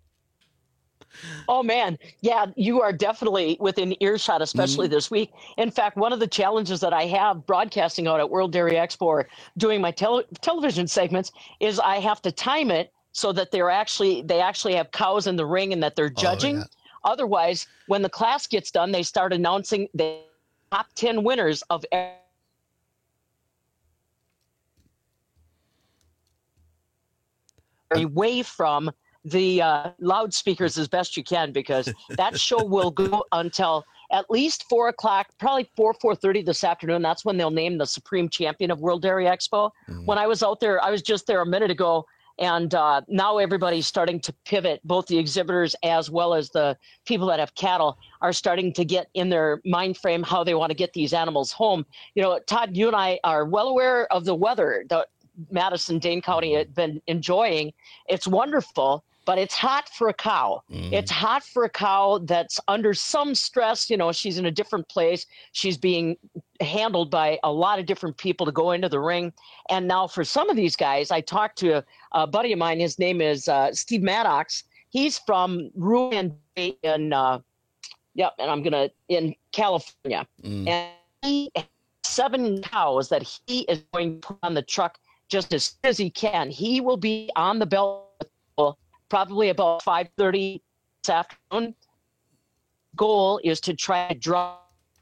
Oh, man. Yeah, you are definitely within earshot, especially mm-hmm. this week. In fact, one of the challenges that I have broadcasting out at World Dairy Expo or doing my tele- television segments is I have to time it so that they're actually they actually have cows in the ring and that they're judging. Oh, yeah. Otherwise, when the class gets done, they start announcing the top ten winners of every away from the uh, loudspeakers as best you can, because that show will go until at least four o'clock, probably four, four thirty this afternoon. That's when they'll name the supreme champion of World Dairy Expo. Mm-hmm. When I was out there, I was just there a minute ago, and uh, now everybody's starting to pivot. Both the exhibitors as well as the people that have cattle are starting to get in their mind frame how they want to get these animals home. You know, Todd, you and I are well aware of the weather that Madison, Dane County had been enjoying. It's wonderful. but it's hot for a cow. Mm. It's hot for a cow that's under some stress. You know, she's in a different place. She's being handled by a lot of different people to go into the ring. And now for some of these guys, I talked to a, a buddy of mine. His name is uh, Steve Maddox. He's from Ruan in, uh, yep, and I'm going to, in California. Mm. And he has seven cows that he is going to put on the truck just as soon as he can. He will be on the belt probably about five thirty this afternoon. Goal is to try to draw.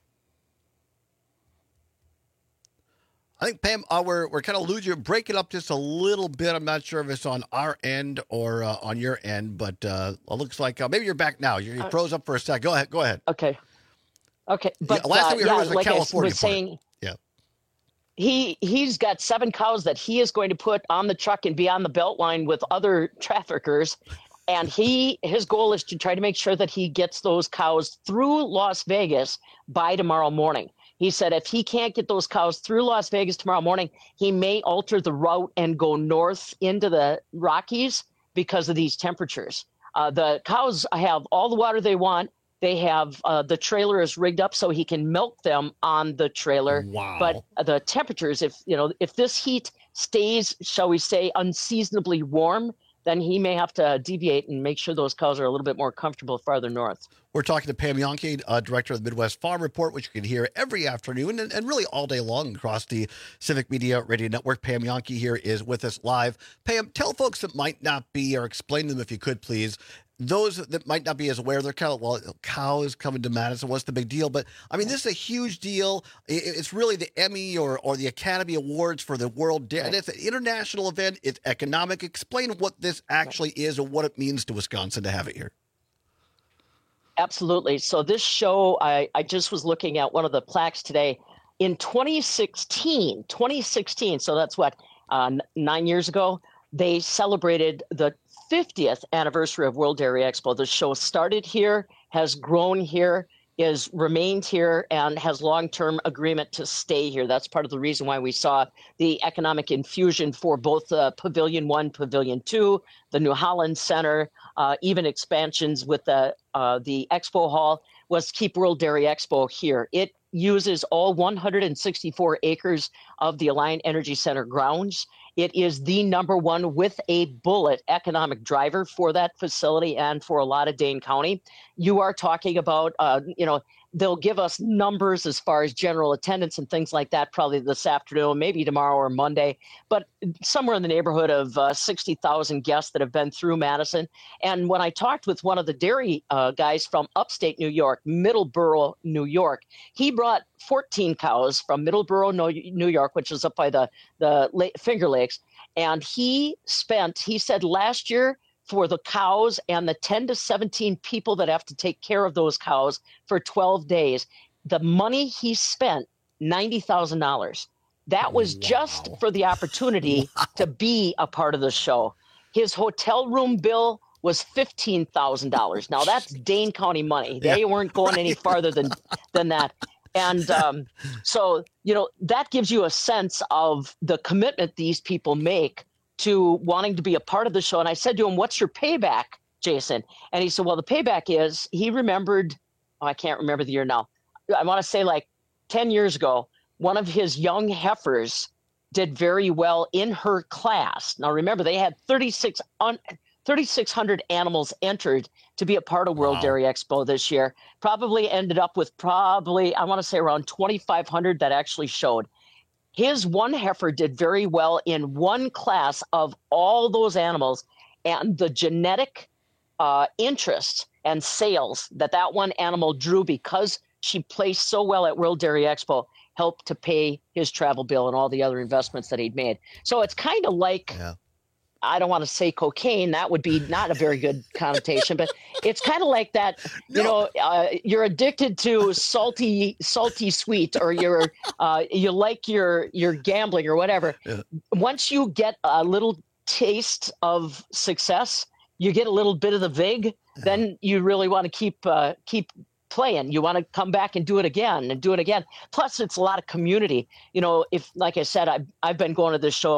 I think, Pam, uh, we're, we're kind of losing you. Break it up just a little bit. I'm not sure if it's on our end or uh, on your end, but uh, it looks like uh, maybe you're back now. You uh, froze up for a sec. Go ahead. Go ahead. Okay. Okay. But yeah, last uh, time we heard yeah, was the like California I was saying, yeah. He, he's got seven cows that he is going to put on the truck and be on the belt line with other traffickers. And he his goal is to try to make sure that he gets those cows through Las Vegas by tomorrow morning. He said if he can't get those cows through Las Vegas tomorrow morning, he may alter the route and go north into the Rockies because of these temperatures. Uh, the cows have all the water they want. They have uh, the trailer is rigged up so he can milk them on the trailer. Wow. But the temperatures, if you know, if this heat stays, shall we say, unseasonably warm, then he may have to deviate and make sure those cows are a little bit more comfortable farther north. We're talking to Pam Jahnke, uh, director of the Midwest Farm Report, which you can hear every afternoon and, and really all day long across the Civic Media Radio Network. Pam Jahnke here is with us live. Pam, tell folks that might not be, or explain them if you could, please, those that might not be as aware, they're kind of, well, cows coming to Madison, what's the big deal? But, I mean, this is a huge deal. It's really the Emmy or, or the Academy Awards for the World Dairy. Right. It's an international event. It's economic. Explain what this actually right. is and what it means to Wisconsin to have it here. Absolutely. So this show, I, I just was looking at one of the plaques today. In twenty sixteen, twenty sixteen, so that's what, uh, nine years ago, they celebrated the fiftieth anniversary of World Dairy Expo. The show started here, has grown here, is remained here, and has long-term agreement to stay here. That's part of the reason why we saw the economic infusion for both uh, Pavilion One, Pavilion Two, the New Holland Center, uh, even expansions with the uh, the Expo Hall, was to keep World Dairy Expo here. It uses all one hundred sixty-four acres of the Alliant Energy Center grounds. It is the number one with a bullet economic driver for that facility and for a lot of Dane County. You are talking about, uh, you know, they'll give us numbers as far as general attendance and things like that probably this afternoon, maybe tomorrow or Monday, but somewhere in the neighborhood of uh, sixty thousand guests that have been through Madison. And when I talked with one of the dairy uh, guys from upstate New York, Middleborough, New York, he brought fourteen cows from Middleborough, New York, which is up by the, the Finger Lakes. And he spent, he said last year, for the cows and the ten to seventeen people that have to take care of those cows for twelve days, the money he spent, ninety thousand dollars. That was wow. just for the opportunity wow. to be a part of the show. His hotel room bill was fifteen thousand dollars. Now that's Dane County money. They yeah, weren't going right. any farther than, than that. And um, so, you know, that gives you a sense of the commitment these people make to wanting to be a part of the show. And I said to him, what's your payback, Jason? And he said, well, the payback is he remembered, oh, I can't remember the year now. I want to say like ten years ago, one of his young heifers did very well in her class. Now, remember, they had thirty-six hundred animals entered to be a part of World wow. Dairy Expo this year. Probably ended up with probably, I want to say around twenty-five hundred that actually showed. His one heifer did very well in one class of all those animals, and the genetic uh, interest and sales that that one animal drew because she placed so well at World Dairy Expo helped to pay his travel bill and all the other investments that he'd made. So it's kind of like, yeah. I don't want to say cocaine. That would be not a very good connotation, but it's kind of like that, you no. know, uh, you're addicted to salty, salty sweet, or you're, uh, you like your, your gambling or whatever. Yeah. Once you get a little taste of success, you get a little bit of the vig, yeah. then you really want to keep, uh, keep playing. You want to come back and do it again and do it again. Plus it's a lot of community. You know, if, like I said, I've, I've been going to this show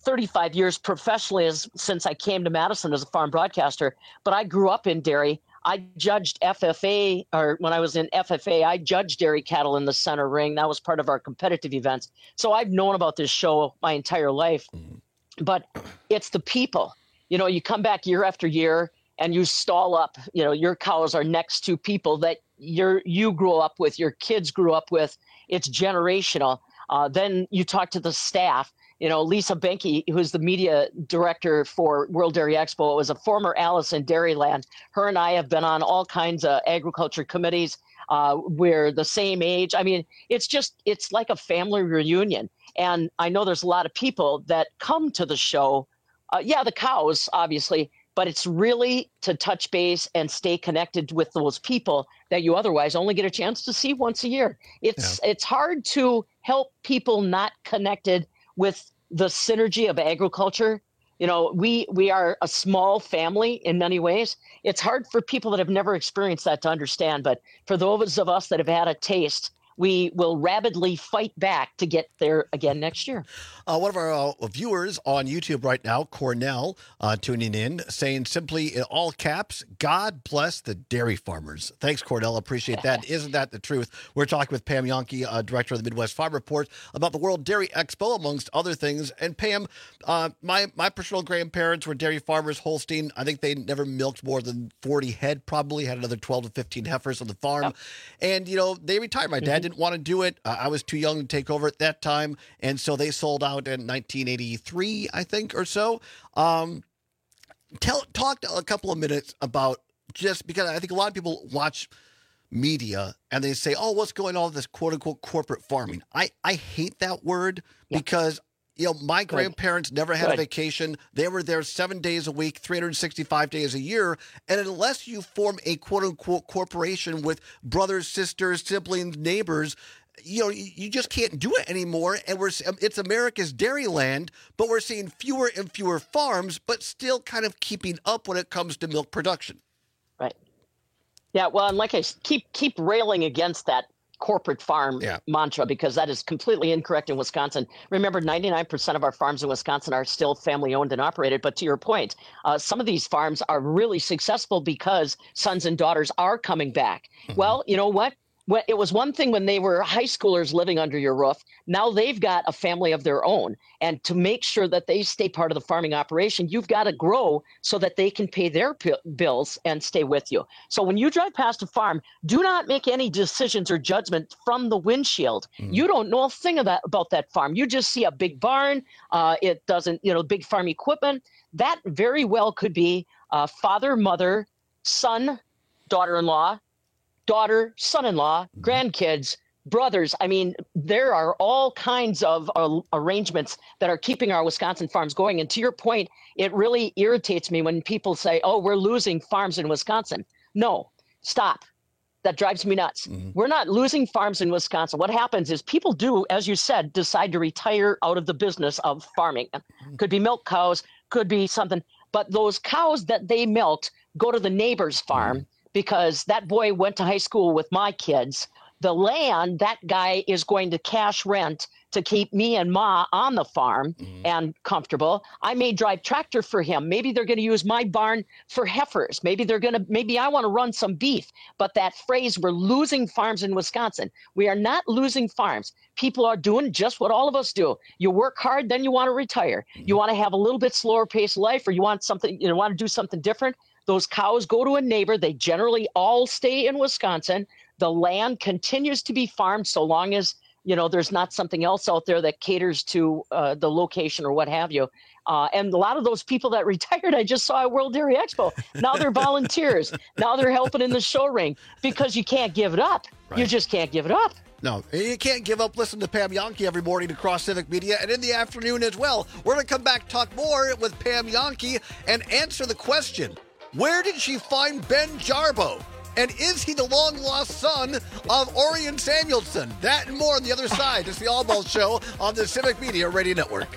thirty-five years professionally as, since I came to Madison as a farm broadcaster, but I grew up in dairy. I judged F F A, or when I was in F F A, I judged dairy cattle in the center ring. That was part of our competitive events. So I've known about this show my entire life. But it's the people. You know, you come back year after year and you stall up. You know, your cows are next to people that you're, you grew up with, your kids grew up with. It's generational. Uh, then you talk to the staff. You know, Lisa Benke, who's the media director for World Dairy Expo, was a former Alice in Dairyland. Her and I have been on all kinds of agriculture committees. Uh, we're the same age. I mean, it's just, it's like a family reunion. And I know there's a lot of people that come to the show. Uh, yeah, the cows, obviously, but it's really to touch base and stay connected with those people that you otherwise only get a chance to see once a year. It's yeah. it's hard to help people not connected with the synergy of agriculture. You know, we we are a small family in many ways. It's hard for people that have never experienced that to understand. But for those of us that have had a taste, we will rabidly fight back to get there again next year. Uh, one of our uh, viewers on YouTube right now, Cornell, uh, tuning in, saying simply in all caps, God bless the dairy farmers. Thanks, Cornell. Appreciate that. Isn't that the truth? We're talking with Pam Jahnke, uh, director of the Midwest Farm Report, about the World Dairy Expo, amongst other things. And Pam, uh, my, my paternal grandparents were dairy farmers, Holstein. I think they never milked more than forty head, probably had another twelve to fifteen heifers on the farm. Yep. And, you know, they retired. My dad mm-hmm. didn't want to do it. Uh, I was too young to take over at that time. And so they sold out in nineteen eighty-three, I think, or so. Um, tell, talk a couple of minutes about just because I think a lot of people watch media and they say, oh, what's going on with this quote unquote corporate farming? I, I hate that word yeah. because, you know, my Good. grandparents never had Good. a vacation. They were there seven days a week, three hundred sixty-five days a year. And unless you form a quote unquote corporation with brothers, sisters, siblings, neighbors, you know, you just can't do it anymore. And we're it's America's dairyland, but we're seeing fewer and fewer farms, but still kind of keeping up when it comes to milk production. Right. Yeah. Well, and like I keep keep railing against that corporate farm yeah. mantra, because that is completely incorrect in Wisconsin. Remember, ninety-nine percent of our farms in Wisconsin are still family owned and operated. But to your point, uh, some of these farms are really successful because sons and daughters are coming back. Mm-hmm. Well, you know what? When, it was one thing when they were high schoolers living under your roof. Now they've got a family of their own. And to make sure that they stay part of the farming operation, you've got to grow so that they can pay their p- bills and stay with you. So when you drive past a farm, do not make any decisions or judgment from the windshield. Mm. You don't know a thing of that, about that farm. You just see a big barn. Uh, it doesn't, you know, big farm equipment. That very well could be uh, father, mother, son, daughter-in-law, daughter, son-in-law, grandkids, brothers. I mean, there are all kinds of uh, arrangements that are keeping our Wisconsin farms going. And to your point, it really irritates me when people say, oh, we're losing farms in Wisconsin. No, stop. That drives me nuts. Mm-hmm. We're not losing farms in Wisconsin. What happens is people do, as you said, decide to retire out of the business of farming. Could be milk cows, could be something. But those cows that they milked go to the neighbor's farm. Mm-hmm. Because that boy went to high school with my kids. The land, that guy is going to cash rent to keep me and Ma on the farm mm-hmm. and comfortable. I may drive tractor for him. Maybe they're going to use my barn for heifers. Maybe they're going to, maybe I want to run some beef. But that phrase, we're losing farms in Wisconsin. We are not losing farms. People are doing just what all of us do. You work hard, then you want to retire. Mm-hmm. You want to have a little bit slower paced life, or you want something, you know, want to do something different. Those cows go to a neighbor. They generally all stay in Wisconsin. The land continues to be farmed so long as, you know, there's not something else out there that caters to uh, the location or what have you. Uh, and a lot of those people that retired, I just saw at World Dairy Expo. Now they're volunteers. Now they're helping in the show ring because you can't give it up. Right. You just can't give it up. No, you can't give up. Listen to Pam Jahnke every morning across Civic Media and in the afternoon as well. We're going to come back, talk more with Pam Jahnke, and answer the question, where did she find Ben Jarbo? And is he the long-lost son of Orion Samuelson? That and more on the other side. It's the All Ball Show on the Civic Media Radio Network.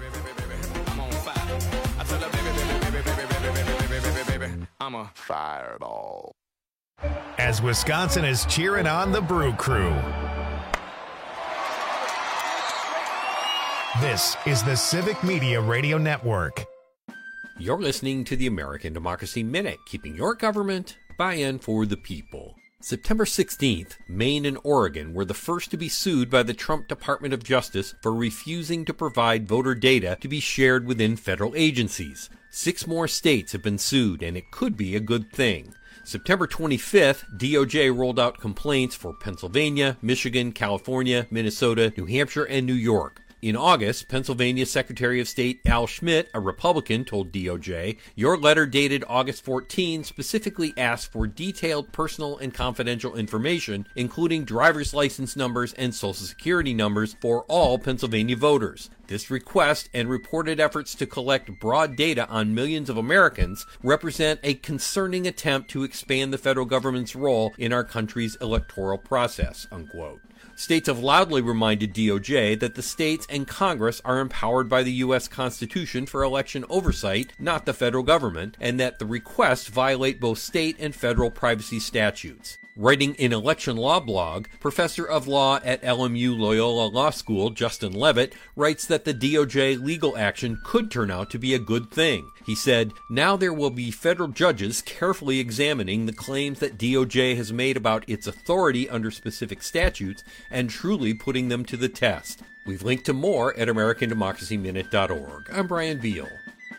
I'm a fireball. As Wisconsin is cheering on the Brew Crew. This is the Civic Media Radio Network. You're listening to the American Democracy Minute, keeping your government by and for the people. September sixteenth, Maine and Oregon were the first to be sued by the Trump Department of Justice for refusing to provide voter data to be shared within federal agencies. Six more states have been sued, and it could be a good thing. September twenty-fifth, D O J rolled out complaints for Pennsylvania, Michigan, California, Minnesota, New Hampshire, and New York. In August, Pennsylvania Secretary of State Al Schmidt, a Republican, told D O J, "Your letter dated August fourteenth specifically asked for detailed personal and confidential information, including driver's license numbers and social security numbers for all Pennsylvania voters. This request and reported efforts to collect broad data on millions of Americans represent a concerning attempt to expand the federal government's role in our country's electoral process," unquote. States have loudly reminded D O J that the states and Congress are empowered by the U S Constitution for election oversight, not the federal government, and that the requests violate both state and federal privacy statutes. Writing in Election Law blog, Professor of Law at L M U Loyola Law School, Justin Levitt, writes that the D O J legal action could turn out to be a good thing. He said, "Now there will be federal judges carefully examining the claims that D O J has made about its authority under specific statutes and truly putting them to the test." We've linked to more at American Democracy Minute dot org. I'm Brian Veal.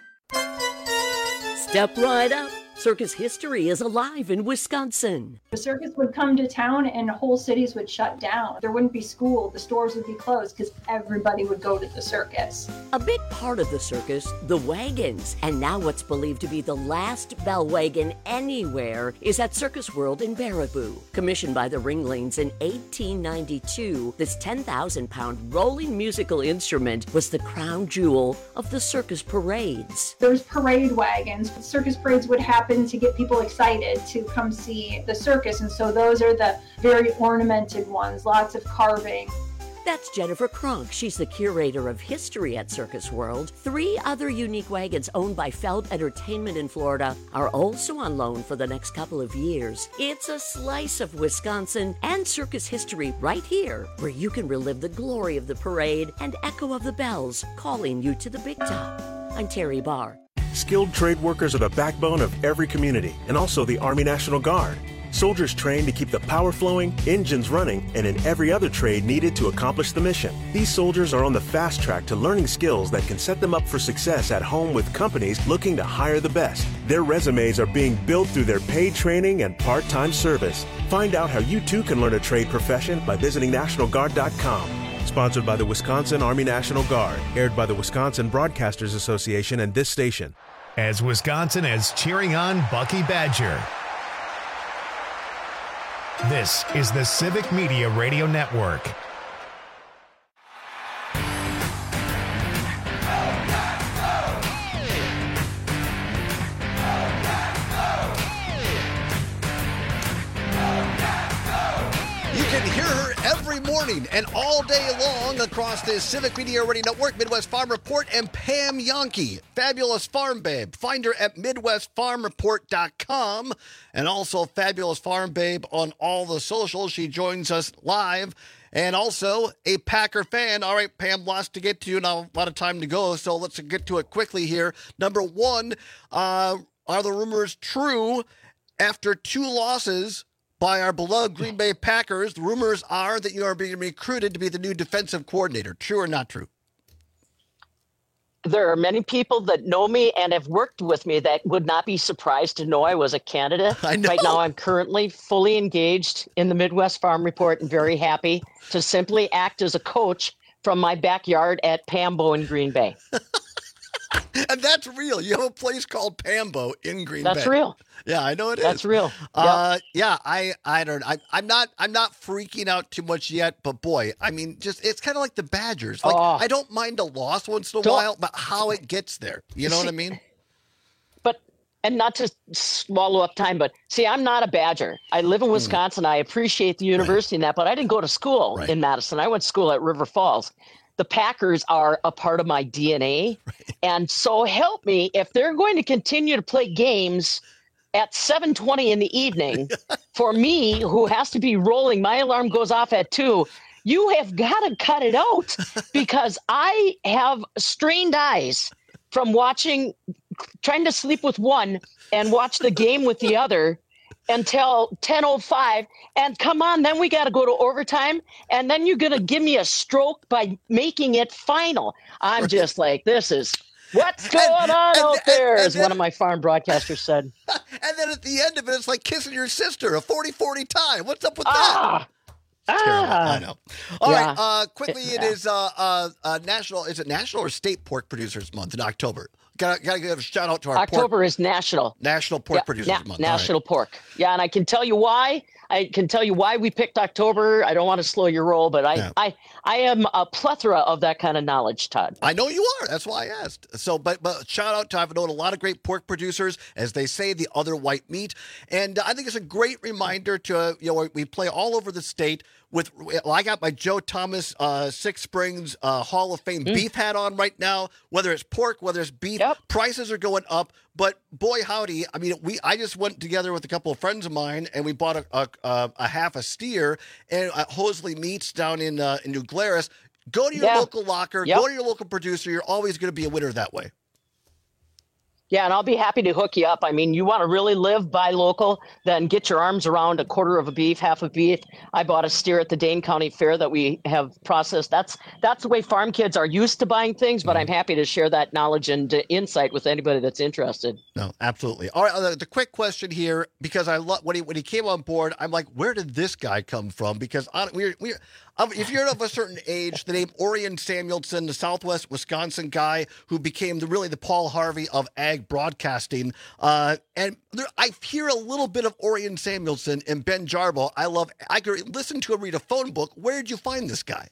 Step right up. Circus history is alive in Wisconsin. The circus would come to town and whole cities would shut down. There wouldn't be school, the stores would be closed because everybody would go to the circus. A big part of the circus, the wagons. And now what's believed to be the last bell wagon anywhere is at Circus World in Baraboo. Commissioned by the Ringlings in eighteen ninety-two, this ten thousand pound rolling musical instrument was the crown jewel of the circus parades. There's parade wagons. Circus parades would happen to get people excited to come see the circus, and so those are the very ornamented ones, lots of carving. That's Jennifer Kronk. She's the curator of history at Circus World. Three other unique wagons owned by Feld Entertainment in Florida are also on loan for the next couple of years. It's a slice of Wisconsin and circus history right here, where you can relive the glory of the parade and echo of the bells calling you to the big top. I'm Terry Barr. Skilled trade workers are the backbone of every community, and also the Army National Guard. Soldiers trained to keep the power flowing, engines running, and in every other trade needed to accomplish the mission. These soldiers are on the fast track to learning skills that can set them up for success at home with companies looking to hire the best. Their resumes are being built through their paid training and part-time service. Find out how you too can learn a trade profession by visiting National Guard dot com. Sponsored by the Wisconsin Army National Guard. Aired by the Wisconsin Broadcasters Association and this station. As Wisconsin is cheering on Bucky Badger. This is the Civic Media Radio Network. You can hear her every morning and all day long across the Civic Media Radio Network, Midwest Farm Report, and Pam Yonke, fabulous farm babe. Find her at midwest farm report dot com, and also fabulous farm babe on all the socials. She joins us live, and also a Packer fan. All right, Pam, lots to get to, now a lot of time to go, so let's get to it quickly here. Number one, uh, are the rumors true? After two losses by our beloved Green Bay Packers, the rumors are that you are being recruited to be the new defensive coordinator. True or not true? There are many people that know me and have worked with me that would not be surprised to know I was a candidate. I know. Right now, I'm currently fully engaged in the Midwest Farm Report and very happy to simply act as a coach from my backyard at Pambo in Green Bay. And that's real. You have a place called Pambo in Green That's Bay. That's real. Yeah, I know it is. That's real. Uh, yep. Yeah, I, I don't. I, I'm not. I'm not freaking out too much yet. But boy, I mean, just it's kind of like the Badgers. Like oh. I don't mind a loss once in a don't, while, but how it gets there, you know see, what I mean? But and not to swallow up time, but see, I'm not a Badger. I live in Wisconsin. Mm. I appreciate the university right. and that, but I didn't go to school right. in Madison. I went to school at River Falls. The Packers are a part of my D N A. Right. And so help me, if they're going to continue to play games at seven twenty in the evening, for me, who has to be rolling, my alarm goes off at two, you have got to cut it out because I have strained eyes from watching, trying to sleep with one and watch the game with the other until ten oh five. And come on, then we got to go to overtime. And then you're going to give me a stroke by making it final. I'm just like, this is what's going and, on and, out and, there, and, and as then, one of my farm broadcasters said. And then at the end of it, it's like kissing your sister, a forty forty tie. What's up with ah, that? Ah, I know. All yeah. right, uh, quickly, it, it yeah. is uh, uh, uh, national. Is it National or State Pork Producers Month in October? Got to give a shout out to our October pork, is national National Pork yeah, Producers na- Month. National right. Pork. Yeah, and I can tell you why. I can tell you why we picked October. I don't want to slow your roll, but I, yeah. I, I am a plethora of that kind of knowledge, Todd. I know you are. That's why I asked. So, but but shout out to I've known a lot of great pork producers, as they say, the other white meat, and uh, I think it's a great reminder to uh, you know we play all over the state. With well, I got my Joe Thomas uh, Six Springs uh, Hall of Fame mm. beef hat on right now. Whether it's pork, whether it's beef, yep. prices are going up. But boy, howdy! I mean, we I just went together with a couple of friends of mine, and we bought a a, a, a half a steer and at Hosley Meats down in uh, in New Glarus. Go to your yeah. local locker. Yep. Go to your local producer. You're always going to be a winner that way. Yeah, and I'll be happy to hook you up. I mean, you want to really live buy local, then get your arms around a quarter of a beef, half a beef. I bought a steer at the Dane County Fair that we have processed. That's that's the way farm kids are used to buying things, but I'm happy to share that knowledge and uh, insight with anybody that's interested. No, absolutely. All right, uh, the quick question here, because I love when he when he came on board, I'm like, where did this guy come from? Because on, we're we're um, if you're of a certain age, the name Orion Samuelson, the Southwest Wisconsin guy who became the really the Paul Harvey of ag broadcasting, uh, and there, I hear a little bit of Orion Samuelson and Ben Jarbo. I love. I could listen to him read a phone book. Where did you find this guy?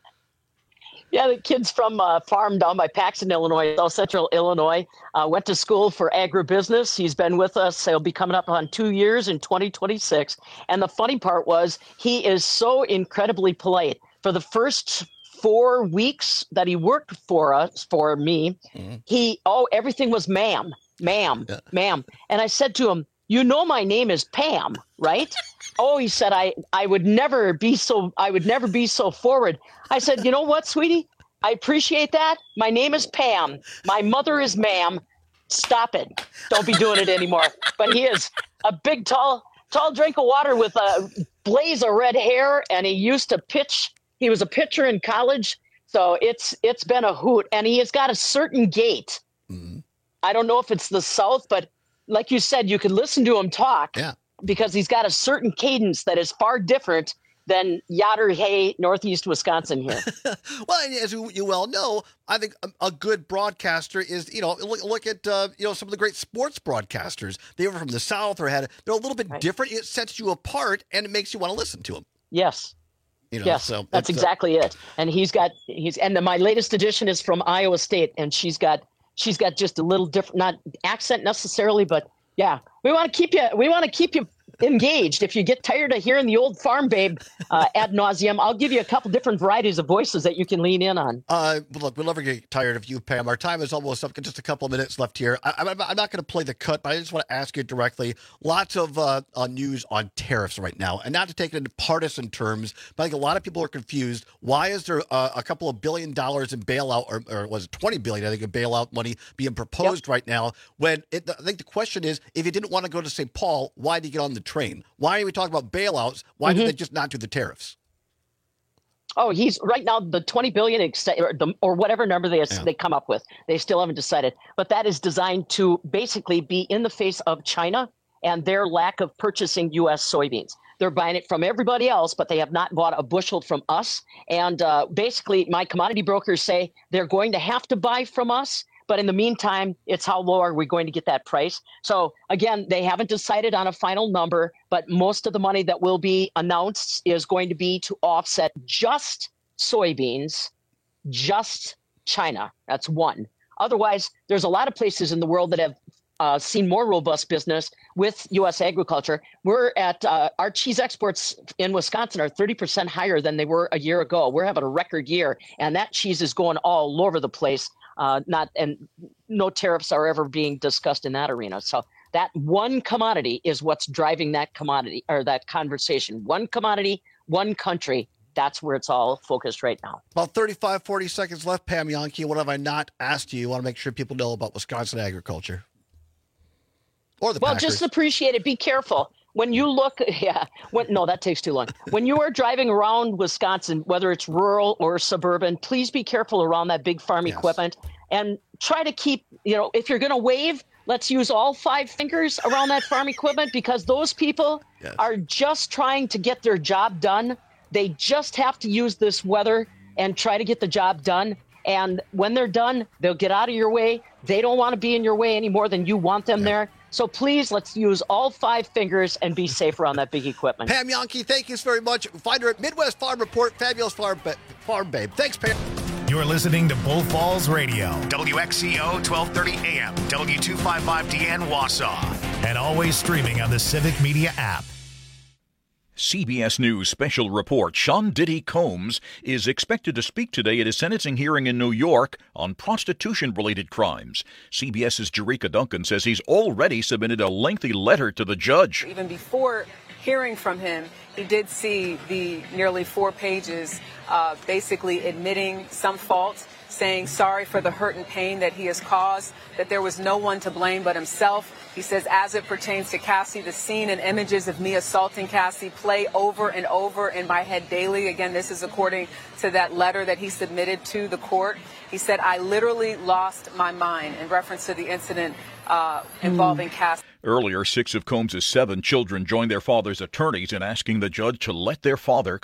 Yeah, the kid's from a farm down by Paxton, Illinois, South Central Illinois. Uh, went to school for agribusiness. He's been with us. He'll be coming up on two years in twenty twenty-six. And the funny part was he is so incredibly polite. For the first four weeks that he worked for us, for me, mm-hmm. he, oh, everything was ma'am, ma'am, yeah. ma'am. And I said to him, you know my name is Pam, right? Oh, he said, I, I would never be so I would never be so forward. I said, you know what, sweetie? I appreciate that. My name is Pam. My mother is ma'am. Stop it. Don't be doing it anymore. But he is a big, tall, tall drink of water with a blaze of red hair, and he used to pitch. He was a pitcher in college, so it's it's been a hoot. And he has got a certain gait. Mm-hmm. I don't know if it's the South, but like you said, you could listen to him talk yeah. because he's got a certain cadence that is far different than Yatter Hay, Northeast Wisconsin here. Well, and as you, you well know, I think a, a good broadcaster is, you know, look, look at, uh, you know, some of the great sports broadcasters. They were from the South or had, they're a little bit right. different. It sets you apart and it makes you want to listen to them. Yes. You know, yes, so that's exactly uh, it. And he's got, he's, and the, my latest edition is from Iowa State, and she's got, she's got just a little different, not accent necessarily, but yeah, we want to keep you, we want to keep you engaged. If you get tired of hearing the old farm babe uh, ad nauseum, I'll give you a couple different varieties of voices that you can lean in on. Uh, look, we'll never get tired of you, Pam. Our time is almost up. Just a couple of minutes left here. I, I'm, I'm not going to play the cut, but I just want to ask you directly. Lots of uh, uh, news on tariffs right now, and not to take it into partisan terms, but I think a lot of people are confused. Why is there uh, a couple of billion dollars in bailout, or, or was it twenty billion dollars, I think, in bailout money being proposed yep. right now? When it, I think the question is, if you didn't want to go to Saint Paul, why did you get on the train? Why are we talking about bailouts? Why mm-hmm. did they just not do the tariffs? Oh, he's right now the twenty billion ex- or, the, or whatever number they yeah. they come up with. They still haven't decided, but that is designed to basically be in the face of China and their lack of purchasing U S soybeans. They're buying it from everybody else, but they have not bought a bushel from us. And uh, basically, my commodity brokers say they're going to have to buy from us. But in the meantime, it's how low are we going to get that price? So again, they haven't decided on a final number, but most of the money that will be announced is going to be to offset just soybeans, just China. That's one. Otherwise, there's a lot of places in the world that have uh, seen more robust business with U S agriculture. We're at uh, our cheese exports in Wisconsin are thirty percent higher than they were a year ago. We're having a record year, and that cheese is going all over the place. Uh, not and no tariffs are ever being discussed in that arena. So that one commodity is what's driving that commodity or that conversation. One commodity, one country, that's where it's all focused right now. About thirty-five, forty seconds left, Pam Jahnke. What have I not asked you? I want to make sure people know about Wisconsin agriculture. Or the Well, Packers. just appreciate it. Be careful. When you look, yeah, when, no, that takes too long. When you are driving around Wisconsin, whether it's rural or suburban, please be careful around that big farm Yes. equipment and try to keep, you know, if you're going to wave, let's use all five fingers around that farm equipment because those people Yes. are just trying to get their job done. They just have to use this weather and try to get the job done. And when they're done, they'll get out of your way. They don't want to be in your way any more than you want them there. So please, let's use all five fingers and be safe around that big equipment. Pam Jahnke, thank you very much. Find her at Midwest Farm Report, Fabulous Farm, ba- Farm Babe. Thanks, Pam. You're listening to Bull Falls Radio, W X C O twelve thirty A M, W two fifty-five D N Wausau, and always streaming on the Civic Media app. C B S News special report. Sean Diddy Combs is expected to speak today at his sentencing hearing in New York on prostitution-related crimes. CBS's Jerika Duncan says he's already submitted a lengthy letter to the judge. Even before hearing from him, he did see the nearly four pages uh, basically admitting some fault, saying sorry for the hurt and pain that he has caused, that there was no one to blame but himself. He says, as it pertains to Cassie, the scene and images of me assaulting Cassie play over and over in my head daily. Again, this is according to that letter that he submitted to the court. He said, I literally lost my mind in reference to the incident uh, involving mm. Cassie. Earlier, six of Combs' seven children joined their father's attorneys in asking the judge to let their father